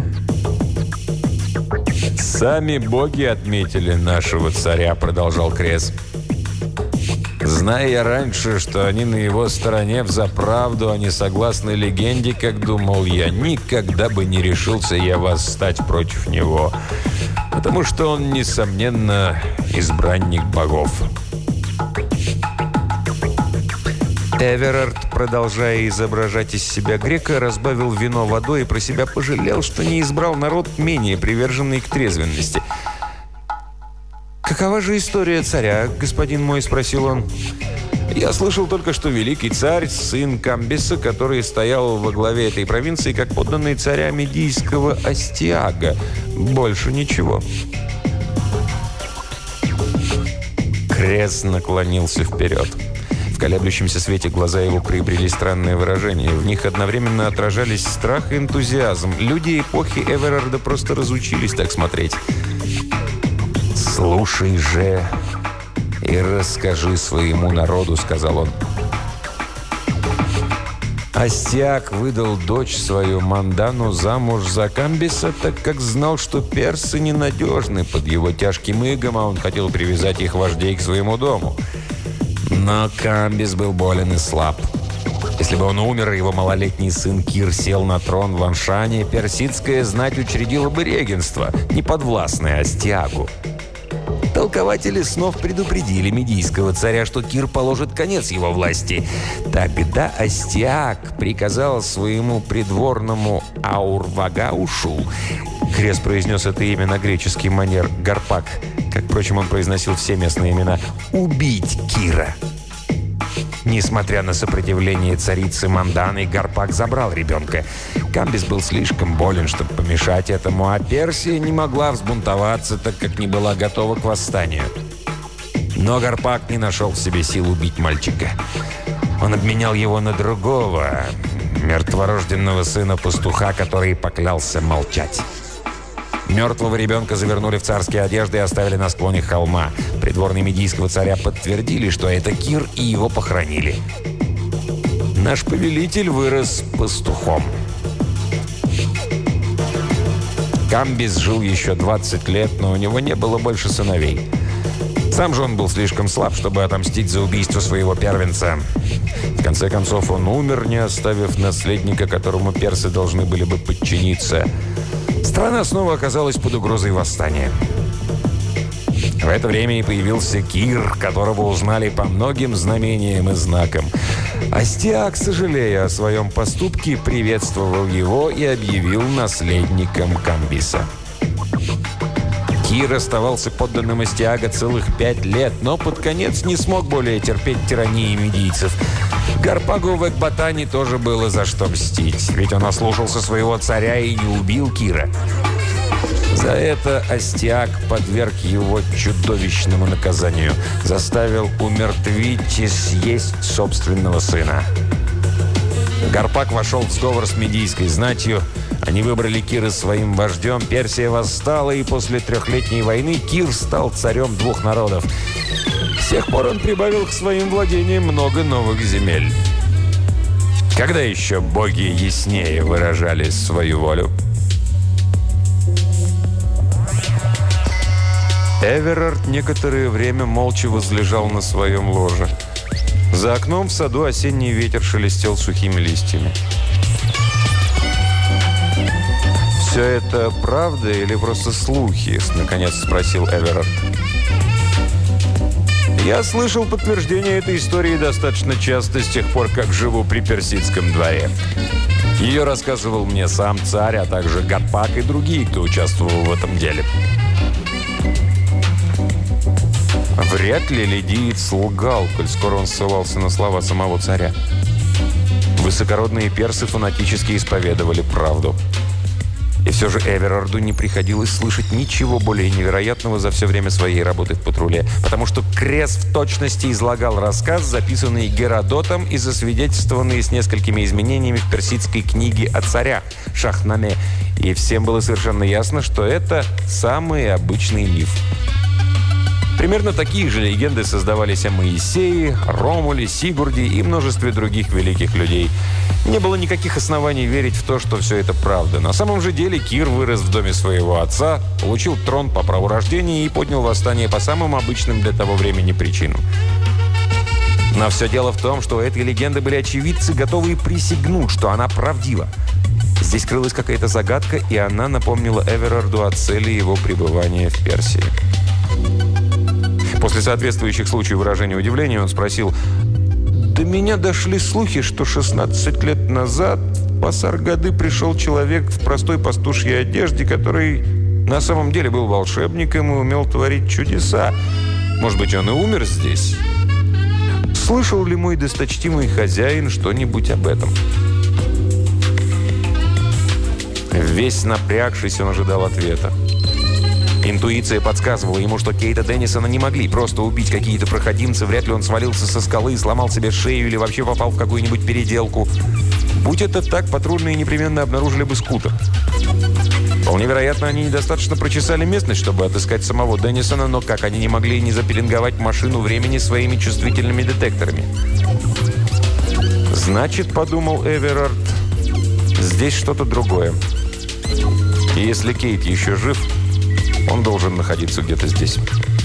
«Сами боги отметили нашего царя», — продолжал Крес. «Зная я раньше, что они на его стороне взаправду, а не согласно легенде, как думал я, никогда бы не решился я восстать против него, потому что он, несомненно, избранник богов». Эверард, продолжая изображать из себя грека, разбавил вино водой и про себя пожалел, что не избрал народ менее приверженный к трезвенности. «Какова же история царя, господин мой?» – спросил он. «Я слышал только, что великий царь, сын Камбиса, который стоял во главе этой провинции, как подданный царя медийского Астиага. Больше ничего». Крес наклонился вперед. В колеблющемся свете глаза его приобрели странное выражение. В них одновременно отражались страх и энтузиазм. Люди эпохи Эверарда просто разучились так смотреть. «Слушай же и расскажи своему народу», — сказал он. Астиак выдал дочь свою Мандану замуж за Камбиса, так как знал, что персы ненадежны под его тяжким игом, а он хотел привязать их вождей к своему дому. Но Камбис был болен и слаб. Если бы он умер, и его малолетний сын Кир сел на трон в Аншане, персидская знать учредила бы регенство, неподвластное Астиагу. Толкователи снов предупредили медийского царя, что Кир положит конец его власти. Тогда Астиаг приказал своему придворному Аурвагаушу, Крес произнес это имя на греческий манер Гарпак, как, впрочем, он произносил все местные имена, убить Кира. Несмотря на сопротивление царицы Манданы, Гарпак забрал ребенка. Камбис был слишком болен, чтобы помешать этому, а Персия не могла взбунтоваться, так как не была готова к восстанию. Но Гарпак не нашел в себе сил убить мальчика. Он обменял его на другого, мертворожденного сына пастуха, который поклялся молчать. Мертвого ребенка завернули в царские одежды и оставили на склоне холма. Придворные медийского царя подтвердили, что это Кир, и его похоронили. Наш повелитель вырос пастухом. Камбис жил еще двадцать лет, но у него не было больше сыновей. Сам же он был слишком слаб, чтобы отомстить за убийство своего первенца. В конце концов, он умер, не оставив наследника, которому персы должны были бы подчиниться. Страна снова оказалась под угрозой восстания. В это время и появился Кир, которого узнали по многим знамениям и знакам. Астиак, сожалея о своем поступке, приветствовал его и объявил наследником Камбиса. Кир оставался подданным Астиага целых пять лет, но под конец не смог более терпеть тирании медийцев. Гарпагу в Экбатане тоже было за что мстить, ведь он ослушался своего царя и не убил Кира. За это Астиаг подверг его чудовищному наказанию, заставил умертвить и съесть собственного сына. Гарпак вошел в сговор с медийской знатью, они выбрали Кира своим вождем, Персия восстала, и после трехлетней войны Кир стал царем двух народов. С тех пор он прибавил к своим владениям много новых земель. Когда еще боги яснее выражали свою волю? Эверард некоторое время молча возлежал на своем ложе. За окном в саду осенний ветер шелестел сухими листьями. «Все это правда или просто слухи?» – наконец спросил Эверард. «Я слышал подтверждение этой истории достаточно часто с тех пор, как живу при персидском дворе. Ее рассказывал мне сам царь, а также Гарпак и другие, кто участвовал в этом деле». Вряд ли лидиец лгал, коль скоро он ссылался на слова самого царя. Высокородные персы фанатически исповедовали правду. И все же Эверарду не приходилось слышать ничего более невероятного за все время своей работы в патруле, потому что Крес в точности излагал рассказ, записанный Геродотом и засвидетельствованный с несколькими изменениями в персидской книге о царях Шахнаме. И всем было совершенно ясно, что это самый обычный миф. Примерно такие же легенды создавались о Моисее, Ромуле, Сигурде и множестве других великих людей. Не было никаких оснований верить в то, что все это правда. На самом же деле Кир вырос в доме своего отца, получил трон по праву рождения и поднял восстание по самым обычным для того времени причинам. Но все дело в том, что у этой легенды были очевидцы, готовые присягнуть, что она правдива. Здесь крылась какая-то загадка, и она напомнила Эверарду о цели его пребывания в Персии. После соответствующих случаев выражения удивления он спросил: «До меня дошли слухи, что шестнадцать лет назад в Пасаргады пришел человек в простой пастушьей одежде, который на самом деле был волшебником и умел творить чудеса. Может быть, он и умер здесь? Слышал ли мой досточтимый хозяин что-нибудь об этом?» Весь напрягшись, он ожидал ответа. Интуиция подсказывала ему, что Кейта Деннисона не могли просто убить какие-то проходимцы. Вряд ли он свалился со скалы и сломал себе шею или вообще попал в какую-нибудь переделку. Будь это так, патрульные непременно обнаружили бы скутер. Вполне вероятно, они недостаточно прочесали местность, чтобы отыскать самого Деннисона, но как они не могли не запеленговать машину времени своими чувствительными детекторами? «Значит, — подумал Эверард, — здесь что-то другое. И если Кейт еще жив, он должен находиться где-то здесь».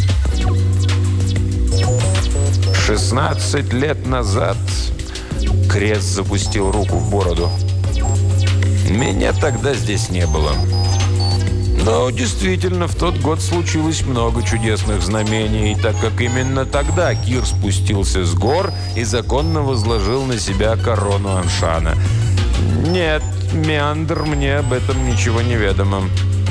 шестнадцать лет назад Крес запустил руку в бороду. Меня тогда здесь не было. Но действительно, в тот год случилось много чудесных знамений, так как именно тогда Кир спустился с гор и законно возложил на себя корону Аншана. Нет, Меандр, мне об этом ничего не ведомо.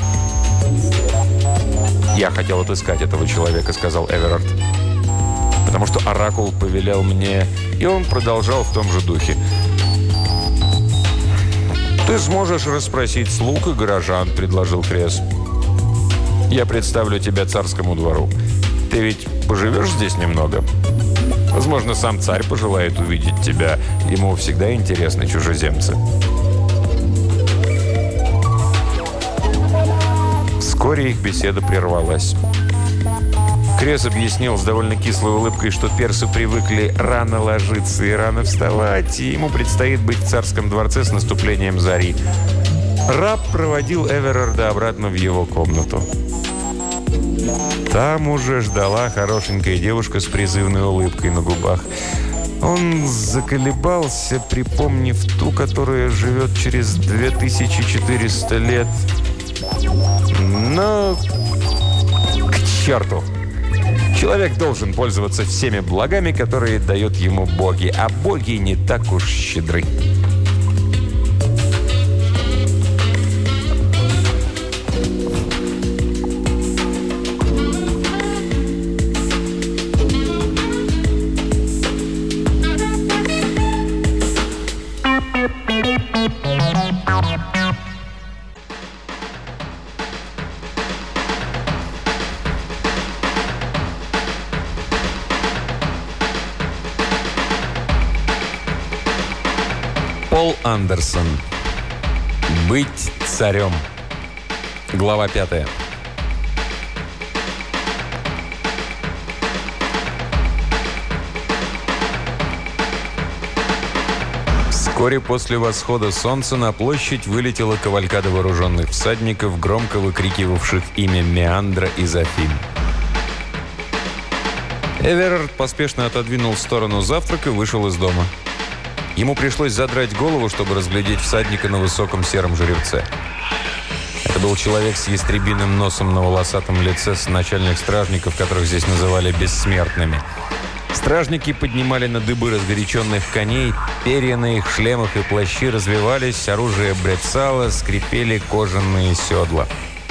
«Я хотел отыскать этого человека», — сказал Эверард. «Потому что Оракул повелел мне...» И он продолжал в том же духе. «Ты сможешь расспросить слуг и горожан», — предложил Крес. «Я представлю тебя царскому двору. Ты ведь поживешь здесь немного? Возможно, сам царь пожелает увидеть тебя. Ему всегда интересны чужеземцы». Вскоре их беседа прервалась. Крес объяснил с довольно кислой улыбкой, что персы привыкли рано ложиться и рано вставать, и ему предстоит быть в царском дворце с наступлением зари. Раб проводил Эверарда обратно в его комнату. Там уже ждала хорошенькая девушка с призывной улыбкой на губах. Он заколебался, припомнив ту, которая живет через две тысячи четыреста лет. Но к черту! Человек должен пользоваться всеми благами, которые дают ему боги, а боги не так уж щедры. Пол Андерсон. Быть царем. Глава пятая. Вскоре после восхода солнца на площадь вылетела кавалькада вооруженных всадников, громко выкрикивавших имя Меандра и Зафин. Эверард поспешно отодвинул в сторону завтрак и вышел из дома. Ему пришлось задрать голову, чтобы разглядеть всадника на высоком сером жеребце. Это был человек с ястребиным носом на волосатом лице, с начальных стражников, которых здесь называли бессмертными. Стражники поднимали на дыбы разгоряченных коней, перья на их шлемах и плащи развивались, оружие брецало, скрипели кожаные седла.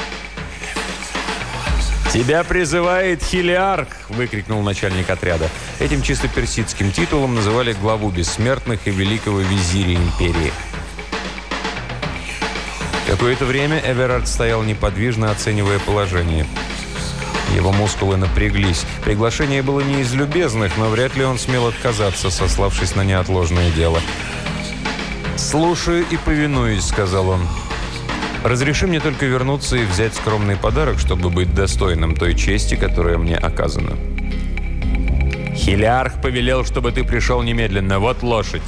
«Тебя призывает Хелиарх!» – выкрикнул начальник отряда. Этим чисто персидским титулом называли главу бессмертных и великого визиря империи. Какое-то время Эверард стоял неподвижно, оценивая положение. Его мускулы напряглись. Приглашение было не из любезных, но вряд ли он смел отказаться, сославшись на неотложное дело. «Слушаю и повинуюсь», – сказал он. «Разреши мне только вернуться и взять скромный подарок, чтобы быть достойным той чести, которая мне оказана». «Хелиарх повелел, чтобы ты пришел немедленно. Вот лошадь».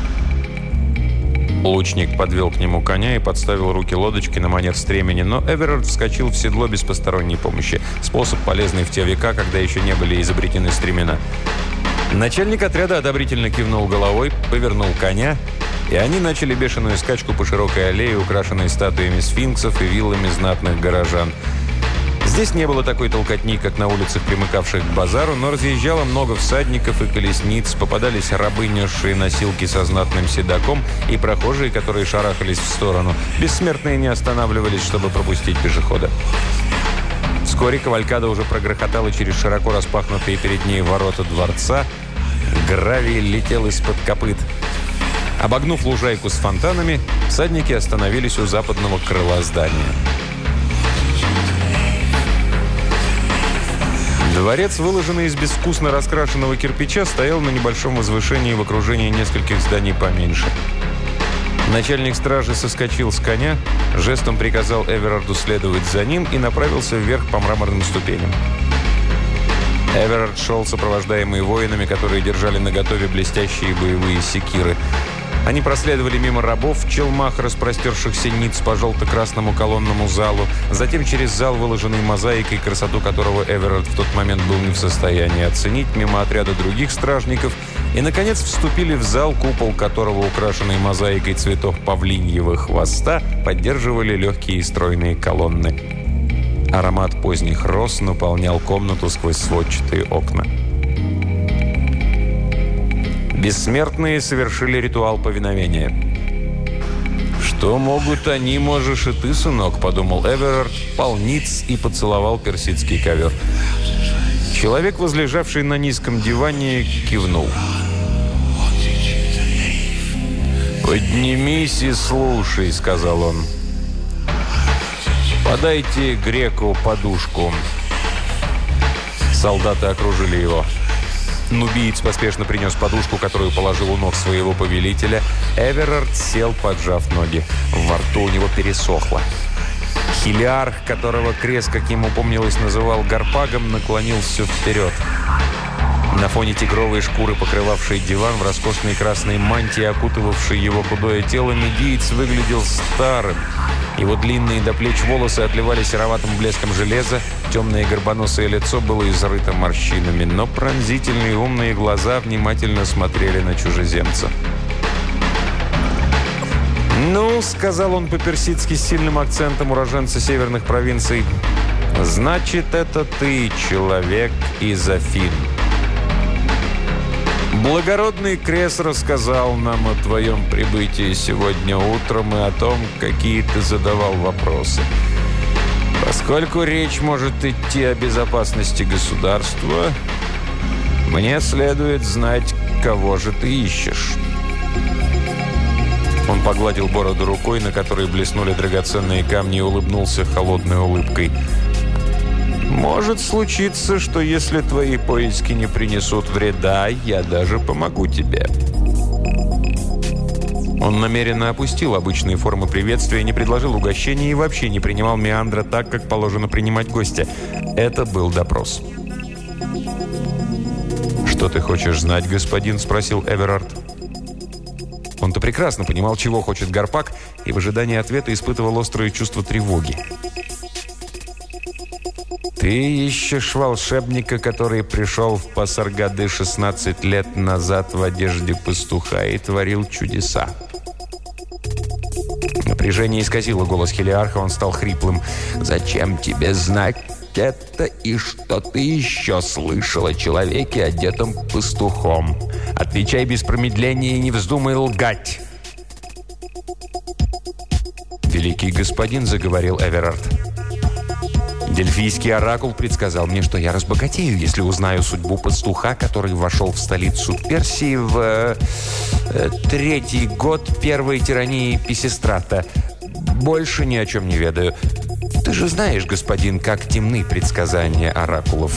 Лучник подвел к нему коня и подставил руки лодочки на манер стремени, но Эверард вскочил в седло без посторонней помощи. Способ, полезный в те века, когда еще не были изобретены стремена. Начальник отряда одобрительно кивнул головой, повернул коня, и они начали бешеную скачку по широкой аллее, украшенной статуями сфинксов и виллами знатных горожан. Здесь не было такой толкотни, как на улицах, примыкавших к базару, но разъезжало много всадников и колесниц, попадались рабы, несшие носилки со знатным седаком, и прохожие, которые шарахались в сторону. Бессмертные не останавливались, чтобы пропустить пешехода. Вскоре кавалькада уже прогрохотала через широко распахнутые перед ней ворота дворца. Гравий летел из-под копыт. Обогнув лужайку с фонтанами, всадники остановились у западного крыла здания. Дворец, выложенный из безвкусно раскрашенного кирпича, стоял на небольшом возвышении в окружении нескольких зданий поменьше. Начальник стражи соскочил с коня, жестом приказал Эверарду следовать за ним и направился вверх по мраморным ступеням. Эверард шел, сопровождаемый воинами, которые держали наготове блестящие боевые секиры. Они проследовали мимо рабов в челмах, распростершихся ниц по желто-красному колонному залу, затем через зал, выложенный мозаикой, красоту которого Эверард в тот момент был не в состоянии оценить, мимо отряда других стражников, и, наконец, вступили в зал, купол которого, украшенный мозаикой цветов павлиньего хвоста, поддерживали легкие и стройные колонны. Аромат поздних роз наполнял комнату сквозь сводчатые окна. Бессмертные совершили ритуал повиновения. «Что могут они, можешь и ты, сынок», — подумал Эверард, полниц и поцеловал персидский ковер. Человек, возлежавший на низком диване, кивнул. «Поднимись и слушай», — сказал он. «Подайте греку подушку». Солдаты окружили его. Нубиец поспешно принес подушку, которую положил у ног своего повелителя. Эверард сел, поджав ноги. Во рту у него пересохло. Хилиарх, которого Крес, как ему помнилось, называл Гарпагом, наклонился вперед. На фоне тигровой шкуры, покрывавшей диван, в роскошной красной мантии, окутывавшей его худое тело, медиец выглядел старым. Его длинные до плеч волосы отливали сероватым блеском железа, темное горбоносое лицо было изрыто морщинами, но пронзительные умные глаза внимательно смотрели на чужеземца. «Ну, — сказал он по-персидски с сильным акцентом уроженца северных провинций, — значит, это ты, человек из Афин. Благородный Крес рассказал нам о твоем прибытии сегодня утром и о том, какие ты задавал вопросы. Поскольку речь может идти о безопасности государства, мне следует знать, кого же ты ищешь». Он погладил бороду рукой, на которой блеснули драгоценные камни, и улыбнулся холодной улыбкой. «Может случиться, что если твои поиски не принесут вреда, я даже помогу тебе». Он намеренно опустил обычные формы приветствия, не предложил угощения и вообще не принимал Меандра так, как положено принимать гостя. Это был допрос. «Что ты хочешь знать, господин?» – спросил Эверард. Он-то прекрасно понимал, чего хочет Гарпаг, и в ожидании ответа испытывал острое чувство тревоги. «Ты ищешь волшебника, который пришел в Пасаргады шестнадцать лет назад в одежде пастуха и творил чудеса». Напряжение исказило голос Хелиарха, он стал хриплым. «Зачем тебе знать это и что ты еще слышал о человеке, одетом пастухом? Отвечай без промедления и не вздумай лгать!» «Великий господин», — заговорил Эверард, — «Дельфийский оракул предсказал мне, что я разбогатею, если узнаю судьбу пастуха, который вошел в столицу Персии в э, э, третий год первой тирании Писистрата. Больше ни о чем не ведаю. Ты же знаешь, господин, как темны предсказания оракулов».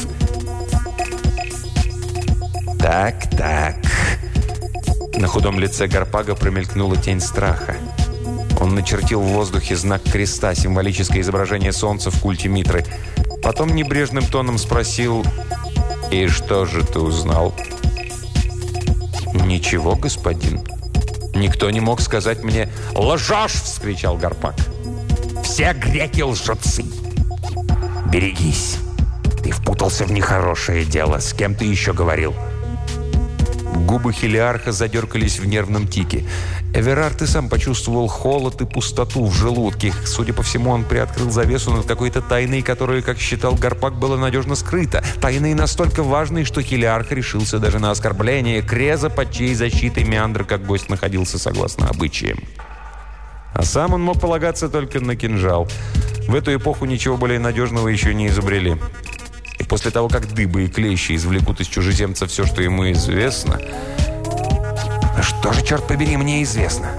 «Так, так». На худом лице Гарпага промелькнула тень страха. Он начертил в воздухе знак креста, символическое изображение солнца в культе Митры. Потом небрежным тоном спросил: «И что же ты узнал?» «Ничего, господин. Никто не мог сказать мне...» «Лжешь!» — вскричал Гарпаг. «Все греки лжецы! Берегись! Ты впутался в нехорошее дело. С кем ты еще говорил?» Губы Хелиарха задеркались в нервном тике. Эверард и сам почувствовал холод и пустоту в желудке. Судя по всему, он приоткрыл завесу над какой-то тайной, которая, как считал Гарпаг, была надежно скрыта. Тайной настолько важной, что Хелиарх решился даже на оскорбление Креза, под чьей защитой Меандр как гость находился согласно обычаям. А сам он мог полагаться только на кинжал. В эту эпоху ничего более надежного еще не изобрели. И после того, как дыбы и клещи извлекут из чужеземца все, что ему известно... «Что же, черт побери, мне известно?»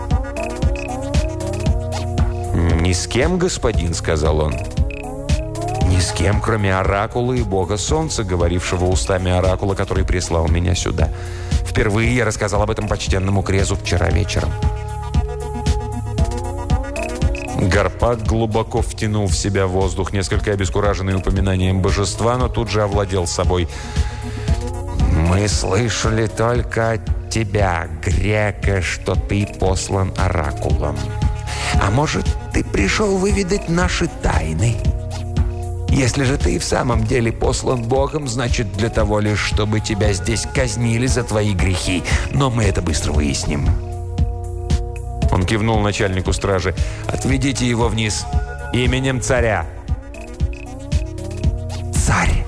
«Ни с кем, господин», — сказал он. «Ни с кем, кроме оракула и бога солнца, говорившего устами оракула, который прислал меня сюда. Впервые я рассказал об этом почтенному Крезу вчера вечером». Гарпак глубоко втянул в себя воздух, несколько обескураженный упоминанием божества, но тут же овладел собой. «Мы слышали только от тебя, Грека, что ты послан оракулом. А может, ты пришел выведать наши тайны? Если же ты и в самом деле послан Богом, значит, для того лишь, чтобы тебя здесь казнили за твои грехи. Но мы это быстро выясним». Он кивнул начальнику стражи. «Отведите его вниз. Именем царя». «Царь!»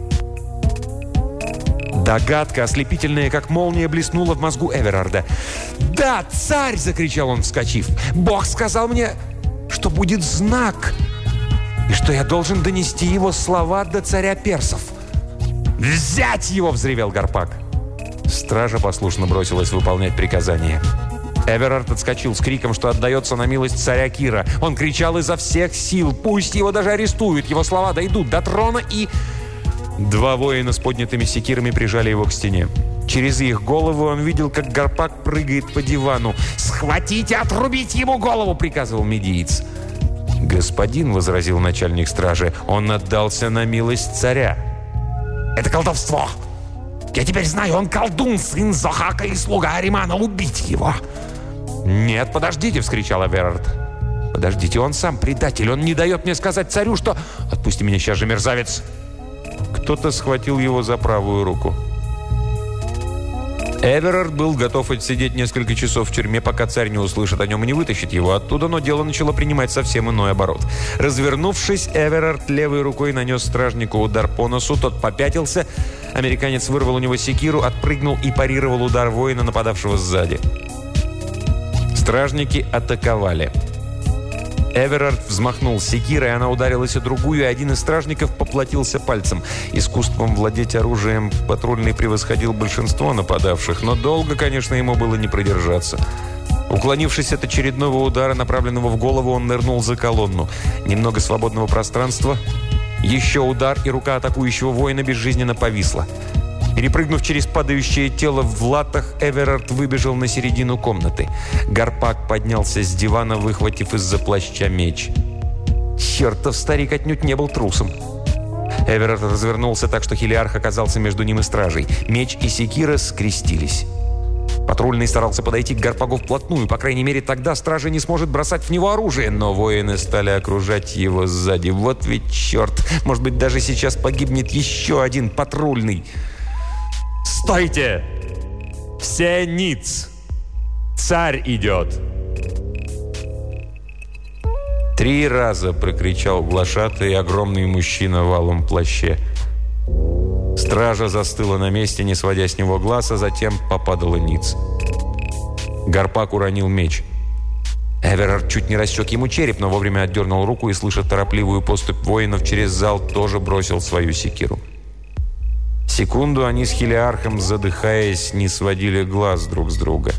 Догадка, ослепительная, как молния, блеснула в мозгу Эверарда. «Да, царь!» – закричал он, вскочив. «Бог сказал мне, что будет знак, и что я должен донести его слова до царя персов». «Взять его!» – взревел Гарпак. Стража послушно бросилась выполнять приказание. Эверард отскочил с криком, что отдается на милость царя Кира. Он кричал изо всех сил. Пусть его даже арестуют. Его слова дойдут до трона и... Два воина с поднятыми секирами прижали его к стене. Через их голову он видел, как Гарпак прыгает по дивану. «Схватите, отрубить ему голову!» – приказывал медиец. «Господин», – возразил начальник стражи, – «он отдался на милость царя». «Это колдовство! Я теперь знаю, он колдун, сын Зохака и слуга Аримана. Убить его!» «Нет, подождите!» – вскричал Эверард. «Подождите, он сам предатель. Он не дает мне сказать царю, что...» «Отпусти меня сейчас же, мерзавец!» Кто-то схватил его за правую руку. Эверард был готов отсидеть несколько часов в тюрьме, пока царь не услышит о нем и не вытащит его оттуда, но дело начало принимать совсем иной оборот. Развернувшись, Эверард левой рукой нанес стражнику удар по носу, тот попятился. Американец вырвал у него секиру, отпрыгнул и парировал удар воина, нападавшего сзади. Стражники атаковали. Эверард взмахнул секирой, она ударилась о другую, и один из стражников поплатился пальцем. Искусством владеть оружием патрульный превосходил большинство нападавших, но долго, конечно, ему было не продержаться. Уклонившись от очередного удара, направленного в голову, он нырнул за колонну. Немного свободного пространства, еще удар, и рука атакующего воина безжизненно повисла. Перепрыгнув через падающее тело в латах, Эверард выбежал на середину комнаты. Гарпак поднялся с дивана, выхватив из-за плаща меч. Чертов старик отнюдь не был трусом. Эверард развернулся так, что Хелиарх оказался между ним и стражей. Меч и секира скрестились. Патрульный старался подойти к Гарпаку вплотную. По крайней мере, тогда стража не сможет бросать в него оружие. Но воины стали окружать его сзади. Вот ведь черт! Может быть, даже сейчас погибнет еще один патрульный. «Стойте! Все ниц! Царь идет!» Три раза прокричал глашатый огромный мужчина в алом плаще. Стража застыла на месте, не сводя с него глаз, а затем попадала ниц. Гарпак уронил меч. Эверард чуть не рассек ему череп, но вовремя отдернул руку и, слыша торопливую поступь воинов через зал, тоже бросил свою секиру. Секунду они с Хелиархом, задыхаясь, не сводили глаз друг с друга.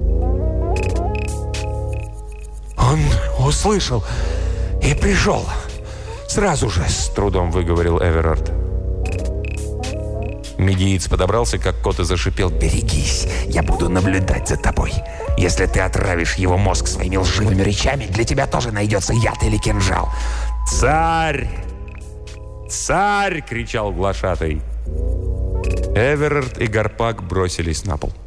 «Он услышал и пришел. Сразу же!» – с трудом выговорил Эверард. Медиец подобрался, как кот, и зашипел: «Берегись, я буду наблюдать за тобой. Если ты отравишь его мозг своими лживыми речами, для тебя тоже найдется яд или кинжал». «Царь! Царь!» – кричал глашатай. Эверард и Гарпак бросились на пол.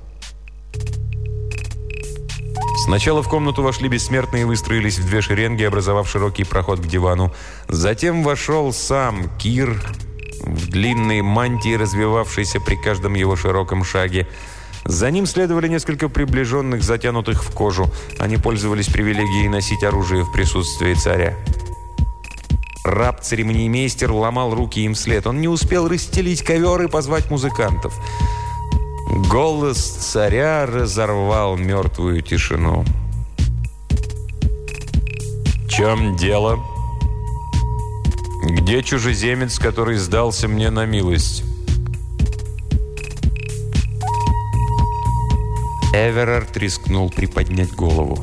Сначала в комнату вошли бессмертные и выстроились в две шеренги, образовав широкий проход к дивану. Затем вошел сам Кир в длинной мантии, развивавшейся при каждом его широком шаге. За ним следовали несколько приближенных, затянутых в кожу. Они пользовались привилегией носить оружие в присутствии царя. Раб-церемониймейстер ломал руки им вслед. Он не успел расстелить ковер и позвать музыкантов. Голос царя разорвал мертвую тишину. «В чем дело? Где чужеземец, который сдался мне на милость?» Эверард рискнул приподнять голову.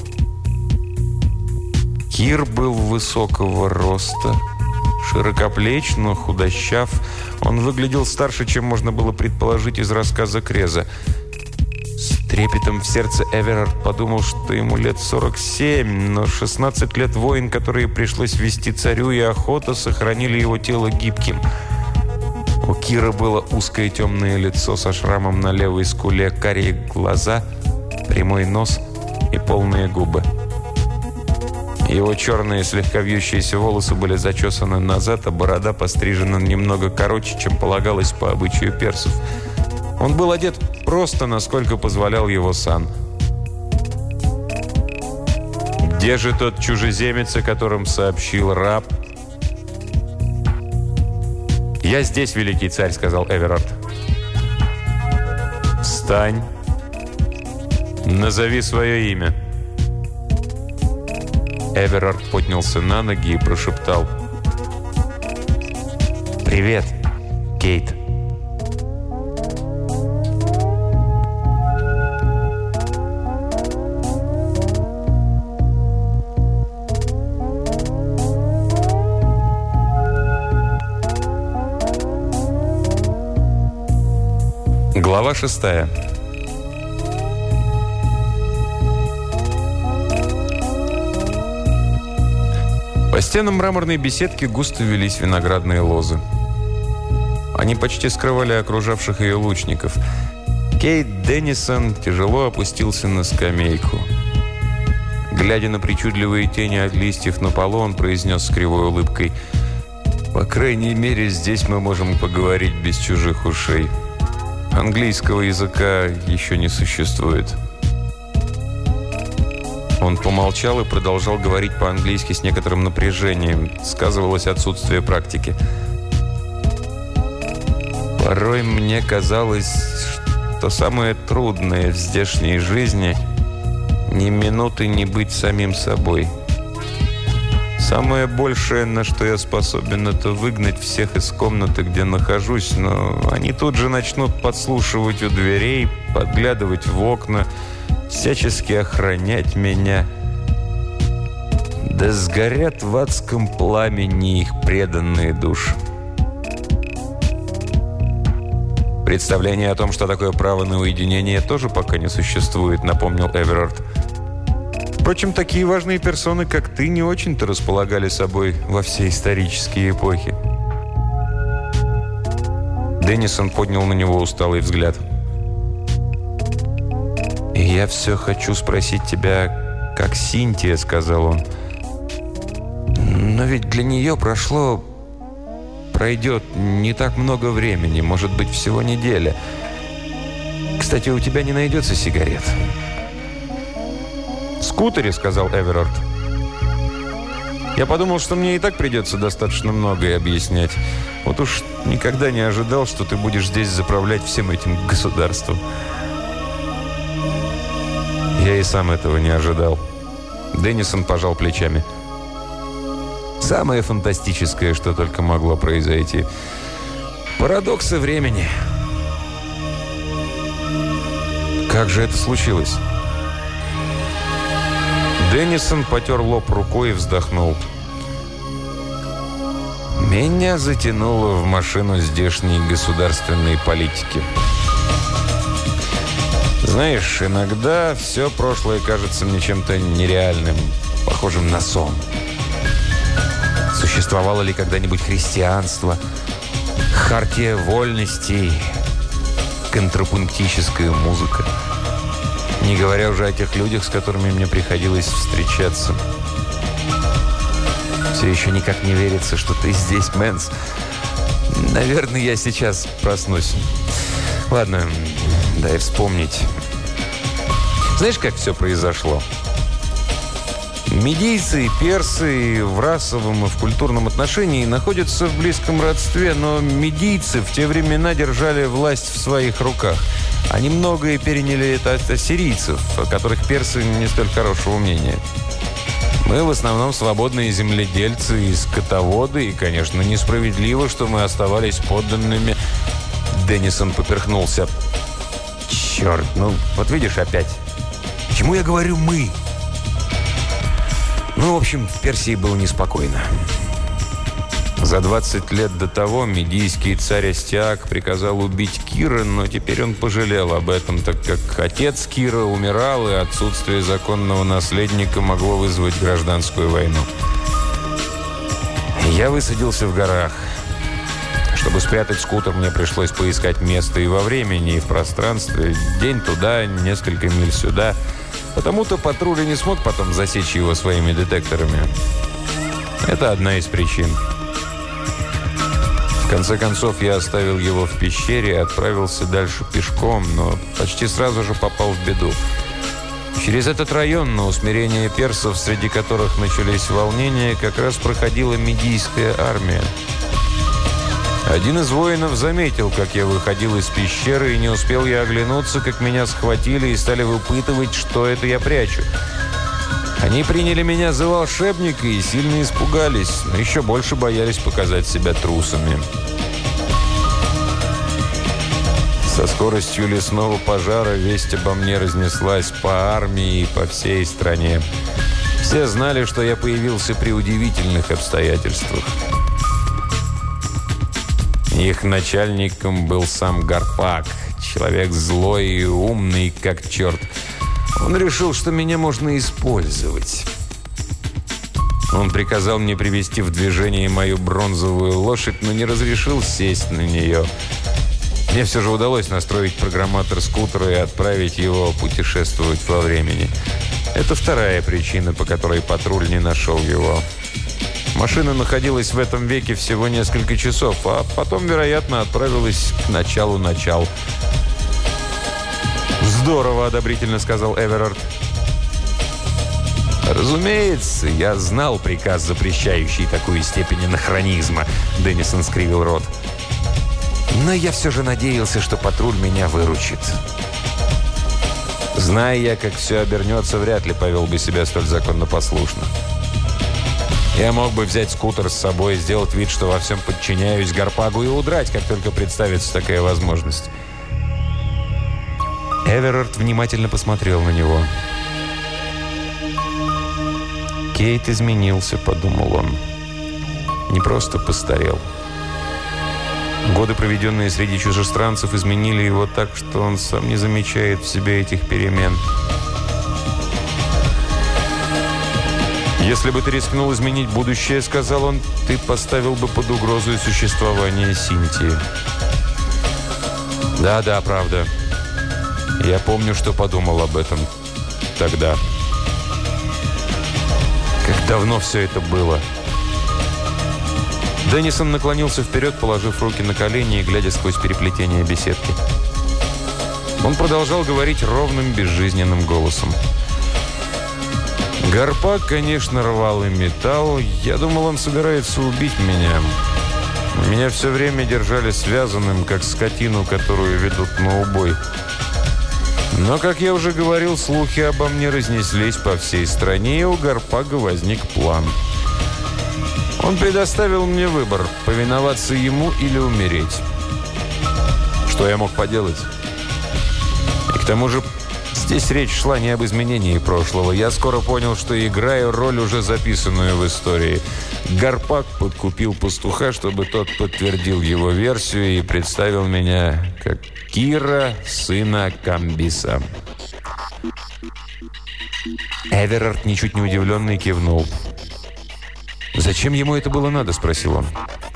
Кир был высокого роста, широкоплеч, но худощав. Он выглядел старше, чем можно было предположить из рассказа Креза. трепетом в сердце Эверард подумал, что ему лет сорок семь, но шестнадцать лет войн, которые пришлось вести царю, и охота сохранили его тело гибким. У Кира было узкое темное лицо со шрамом на левой скуле, карие глаза, прямой нос и полные губы. Его черные, слегка вьющиеся волосы были зачесаны назад, а борода пострижена немного короче, чем полагалось по обычаю персов. Он был одет просто, насколько позволял его сан. «Где же тот чужеземец, о котором сообщил раб?» «Я здесь, великий царь», — сказал Эверард. «Встань. Назови свое имя». Эверард поднялся на ноги и прошептал: «Привет, Кейт». Глава шестая. По стенам мраморной беседки густо велись виноградные лозы. Они почти скрывали окружавших ее лучников. Кейт Деннисон тяжело опустился на скамейку. Глядя на причудливые тени от листьев на полу, он произнес с кривой улыбкой: «По крайней мере, здесь мы можем поговорить без чужих ушей. Английского языка еще не существует». Он помолчал и продолжал говорить по-английски с некоторым напряжением. Сказывалось отсутствие практики. «Порой мне казалось, что самое трудное в здешней жизни – ни минуты не быть самим собой. Самое большее, на что я способен, это выгнать всех из комнаты, где нахожусь, но они тут же начнут подслушивать у дверей, подглядывать в окна, всячески охранять меня. Да сгорят в адском пламени их преданные души». «Представление о том, что такое право на уединение, тоже пока не существует», — напомнил Эверард. «Впрочем, такие важные персоны, как ты, не очень-то располагали собой во все исторические эпохи». Деннисон поднял на него усталый взгляд. «И я все хочу спросить тебя, как Синтия», — сказал он. «Но ведь для нее прошло... пройдет не так много времени, может быть, всего неделя. Кстати, у тебя не найдется сигарет?» «В скутере», — сказал Эверард. «Я подумал, что мне и так придется достаточно многое объяснять. Вот уж никогда не ожидал, что ты будешь здесь заправлять всем этим государством». «Я и сам этого не ожидал». Деннисон пожал плечами. «Самое фантастическое, что только могло произойти. Парадоксы времени». «Как же это случилось?» Деннисон потер лоб рукой и вздохнул. «Меня затянуло в машину здешней государственной политики. Знаешь, иногда все прошлое кажется мне чем-то нереальным, похожим на сон. Существовало ли когда-нибудь христианство, хартия вольностей, контрапунктическая музыка? Не говоря уже о тех людях, с которыми мне приходилось встречаться. Все еще никак не верится, что ты здесь, Мэнс. Наверное, я сейчас проснусь. Ладно, дай вспомнить. Знаешь, как все произошло? Медийцы и персы в расовом и в культурном отношении находятся в близком родстве, но медийцы в те времена держали власть в своих руках. Они многое переняли это от ассирийцев, о которых персы не столь хорошего мнения. Мы в основном свободные земледельцы и скотоводы, и, конечно, несправедливо, что мы оставались подданными. Деннисон поперхнулся. Черт, ну вот видишь опять. Почему я говорю «мы»? Ну, в общем, в Персии было неспокойно. За двадцать лет до того медийский царь Астиак приказал убить Кира, но теперь он пожалел об этом, так как отец Кира умирал, и отсутствие законного наследника могло вызвать гражданскую войну. Я высадился в горах. Чтобы спрятать скутер, мне пришлось поискать место и во времени, и в пространстве. День туда, несколько миль сюда. Потому-то патруль не смог потом засечь его своими детекторами. Это одна из причин. В конце концов, я оставил его в пещере и отправился дальше пешком, но почти сразу же попал в беду. Через этот район, на усмирение персов, среди которых начались волнения, как раз проходила медийская армия. Один из воинов заметил, как я выходил из пещеры, и не успел я оглянуться, как меня схватили и стали выпытывать, что это я прячу. Они приняли меня за волшебника и сильно испугались, но еще больше боялись показать себя трусами. Со скоростью лесного пожара весть обо мне разнеслась по армии и по всей стране. Все знали, что я появился при удивительных обстоятельствах. Их начальником был сам Гарпак, человек злой и умный, как черт. Он решил, что меня можно использовать. Он приказал мне привести в движение мою бронзовую лошадь, но не разрешил сесть на нее. Мне все же удалось настроить программатор скутера и отправить его путешествовать во времени. Это вторая причина, по которой патруль не нашел его. Машина находилась в этом веке всего несколько часов, а потом, вероятно, отправилась к началу начал. «Здорово!» – одобрительно сказал Эверард. «Разумеется, я знал приказ, запрещающий такую степень анахронизма», – Деннисон скривил рот. «Но я все же надеялся, что патруль меня выручит. Зная я, как все обернется, вряд ли повел бы себя столь законопослушно. Я мог бы взять скутер с собой, сделать вид, что во всем подчиняюсь Гарпагу, и удрать, как только представится такая возможность». Эверард внимательно посмотрел на него. «Кейт изменился», — подумал он. «Не просто постарел. Годы, проведенные среди чужестранцев, изменили его так, что он сам не замечает в себе этих перемен. «Если бы ты рискнул изменить будущее, — сказал он, — ты поставил бы под угрозу и существование Синтии». «Да-да, правда. Я помню, что подумал об этом тогда. Как давно все это было!» Деннисон наклонился вперед, положив руки на колени и глядя сквозь переплетение беседки. Он продолжал говорить ровным, безжизненным голосом. «Гарпак, конечно, рвал и металл. Я думал, он собирается убить меня. Меня все время держали связанным, как скотину, которую ведут на убой. Но, как я уже говорил, слухи обо мне разнеслись по всей стране, и у Гарпага возник план. Он предоставил мне выбор – повиноваться ему или умереть. Что я мог поделать? И к тому же здесь речь шла не об изменении прошлого. Я скоро понял, что играю роль, уже записанную в истории. Гарпак подкупил пастуха, чтобы тот подтвердил его версию и представил меня как Кира, сына Камбиса». Эверард, ничуть не удивленный, кивнул. «Зачем ему это было надо?» – спросил он.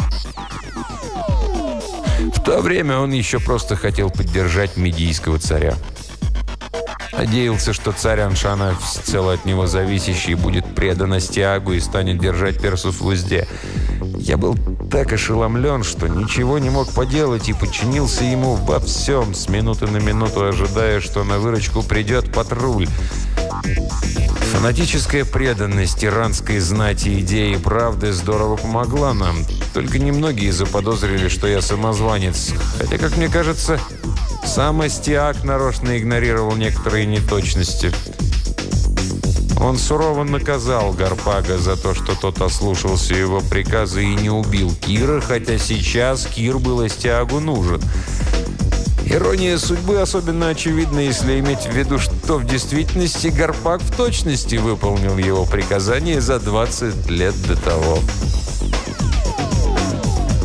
В то время он еще просто хотел поддержать медийского царя. Надеялся, что царь Аншана, всецело от него зависящий, будет предан Астиагу и станет держать персов в узде. Я был так ошеломлен, что ничего не мог поделать, и подчинился ему во всем, с минуты на минуту ожидая, что на выручку придет патруль. Фанатическая преданность иранской знати идеи правды здорово помогла нам. Только немногие заподозрили, что я самозванец. Хотя, как мне кажется, сам Астиак нарочно игнорировал некоторые неточности. Он сурово наказал Гарпага за то, что тот ослушался его приказа и не убил Кира, хотя сейчас Кир был Астиагу нужен. Ирония судьбы особенно очевидна, если иметь в виду, что в действительности Гарпаг в точности выполнил его приказание за двадцать лет до того.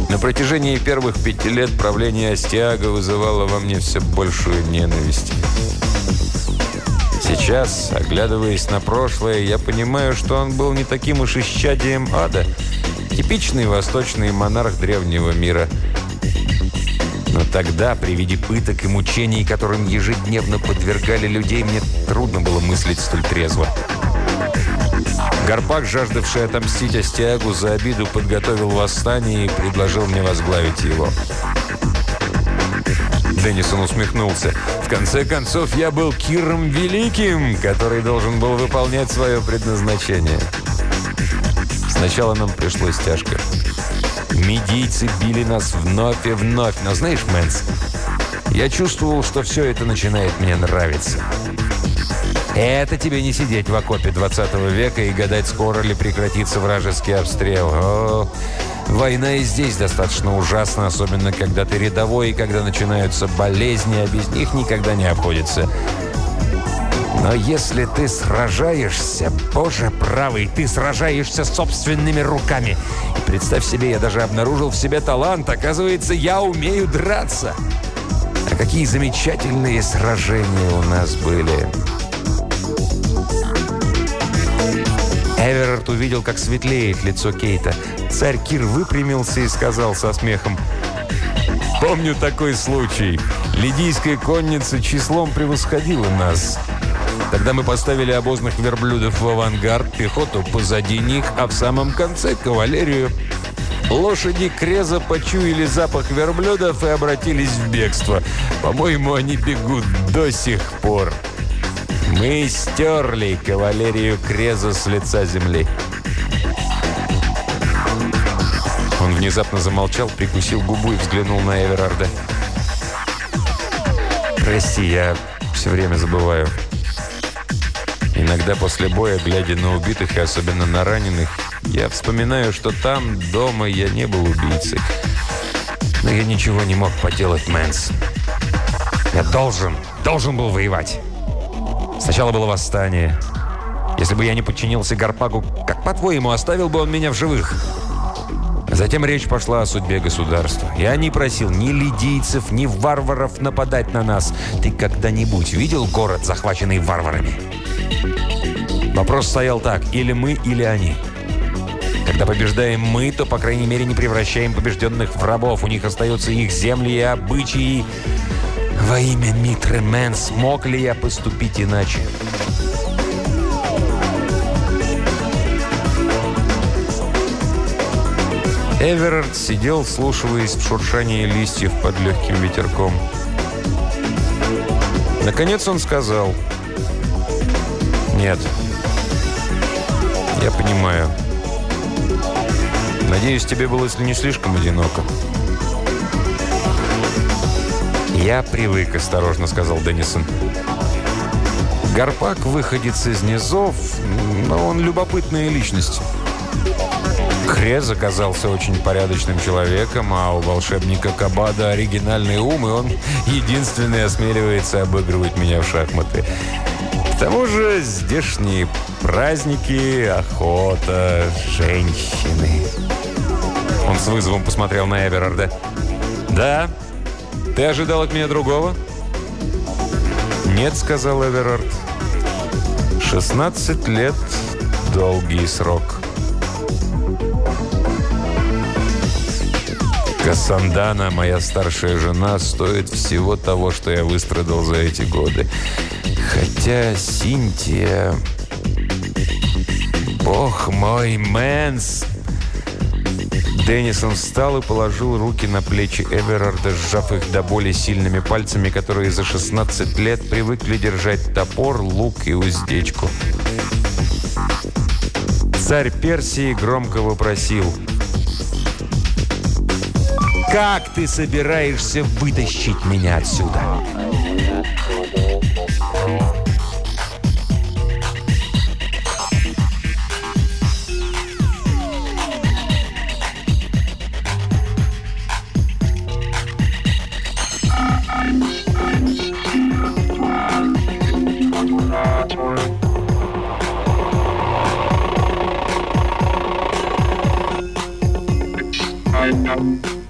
На протяжении первых пяти лет правление Астиаго вызывало во мне все большую ненависть. Сейчас, оглядываясь на прошлое, я понимаю, что он был не таким уж исчадием ада. Типичный восточный монарх древнего мира. Но тогда, при виде пыток и мучений, которым ежедневно подвергали людей, мне трудно было мыслить столь трезво. Гарпак, жаждавший отомстить Астиагу за обиду, подготовил восстание и предложил мне возглавить его. Деннисон усмехнулся. В конце концов, я был Киром Великим, который должен был выполнять свое предназначение. Сначала нам пришлось тяжко. Медийцы били нас вновь и вновь. Но знаешь, Мэнс, я чувствовал, что все это начинает мне нравиться. Это тебе не сидеть в окопе двадцатого века и гадать, скоро ли прекратится вражеский обстрел. О, война и здесь достаточно ужасна, особенно когда ты рядовой, и когда начинаются болезни, а без них никогда не обходится. Но если ты сражаешься, боже правый, ты сражаешься собственными руками. И представь себе, я даже обнаружил в себе талант. Оказывается, я умею драться. А какие замечательные сражения у нас были. Эверард увидел, как светлеет лицо Кейта. Царь Кир выпрямился и сказал со смехом: «Помню такой случай. Лидийская конница числом превосходила нас. Тогда мы поставили обозных верблюдов в авангард, пехоту позади них, а в самом конце кавалерию. Лошади Креза почуяли запах верблюдов и обратились в бегство. По-моему, они бегут до сих пор. Мы стерли кавалерию Креза с лица земли». Он внезапно замолчал, прикусил губу и взглянул на Эверарда. «Прости, я все время забываю. Иногда после боя, глядя на убитых и особенно на раненых, я вспоминаю, что там, дома, я не был убийцей. Но я ничего не мог поделать, Мэнс. Я должен, должен был воевать. Сначала было восстание. Если бы я не подчинился Гарпагу, как, по-твоему, оставил бы он меня в живых? Затем речь пошла о судьбе государства. Я не просил ни лидийцев, ни варваров нападать на нас. Ты когда-нибудь видел город, захваченный варварами? Вопрос стоял так: или мы, или они. Когда побеждаем мы, то, по крайней мере, не превращаем побежденных в рабов. У них остаются их земли и обычаи. Во имя Митры, Мэнс, смог ли я поступить иначе? Эверард сидел, вслушиваясь в шуршание листьев под легким ветерком. Наконец он сказал: «Нет, я понимаю. Надеюсь, тебе было не слишком одиноко». «Я привык», — осторожно сказал Деннисон. «Гарпак выходец из низов, но он любопытная личность. Крез оказался очень порядочным человеком, а у волшебника Кабада оригинальный ум, и он единственный осмеливается обыгрывать меня в шахматы. К тому же здешние праздники, охота, женщины». Он с вызовом посмотрел на Эверарда. «Да? Ты ожидал от меня другого?» «Нет», — сказал Эверард. «шестнадцать лет — долгий срок». Кассандана, моя старшая жена, стоит всего того, что я выстрадал за эти годы. Хотя Синтия... Бог мой, Мэнс! Деннисон встал и положил руки на плечи Эверарда, сжав их до боли сильными пальцами, которые за шестнадцать лет привыкли держать топор, лук и уздечку. Царь Персии громко вопросил: «Как ты собираешься вытащить меня отсюда?» Thank you.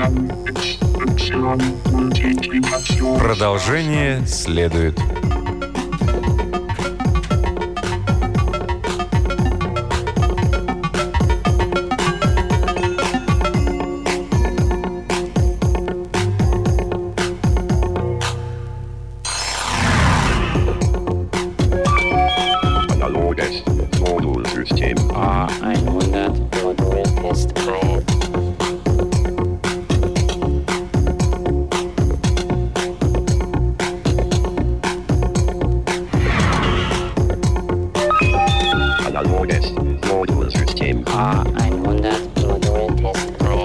Продолжение следует. Analoges Modulsystem A hundert Modultestreihe. Analoges Modulsystem A hundert Modultestreihe.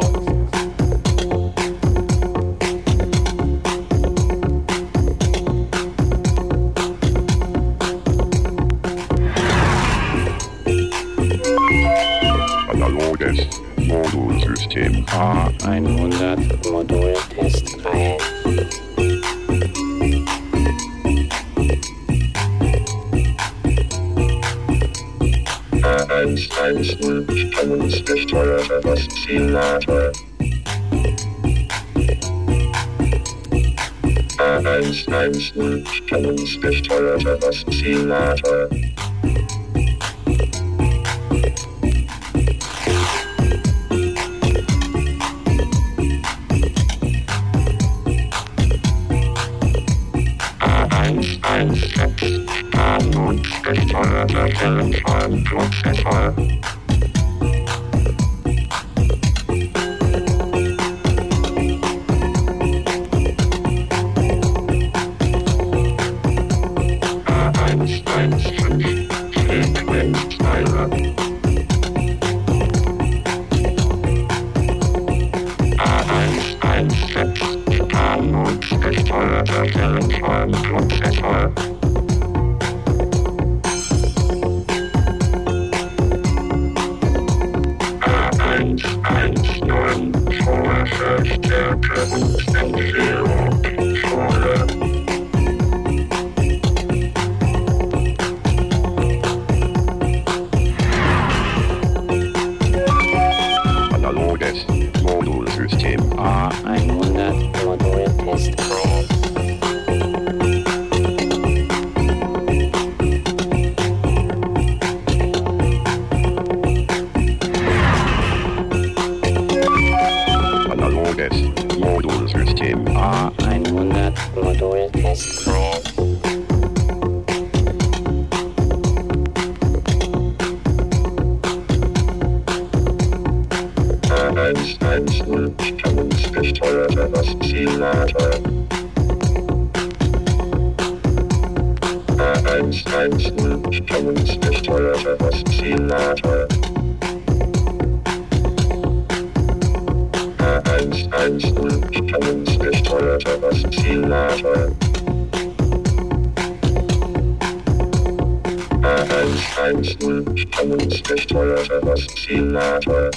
Analoges Modulsystem A hundert Modultestreihe. A eins eins null spannungsgesteuerter Oszillator. A eins eins null spannungsgesteuerter Oszillator. A eins eins sechs Spannungsgesteuerter Wellenformprozessor. A eins eins fünf Frequenzteiler. A eins eins sechs Spannungsgesteuerter Wellenformprozessor. A eins eins neun Vorverstärke und Entfernungskontrolle. Analoges Modulsystem A hundert Modultestreihe. Analoges Modulsystem A hundert Modultestreihe. A eins eins null spannungsgesteuerter Oszillator. A eins eins null spannungsgesteuerter Oszillator. A eins eins null spannungsgesteuerter Oszillator. A eins eins null spannungsgesteuerter Oszillator.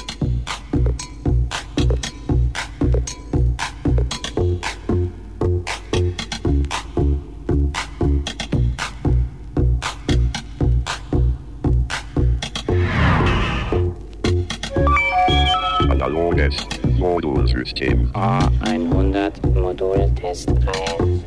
Analoges Modulsystem A hundert Modultestreihe.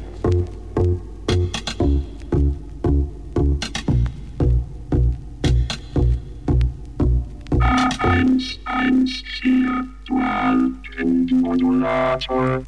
eins eins vier Dual-Modulator.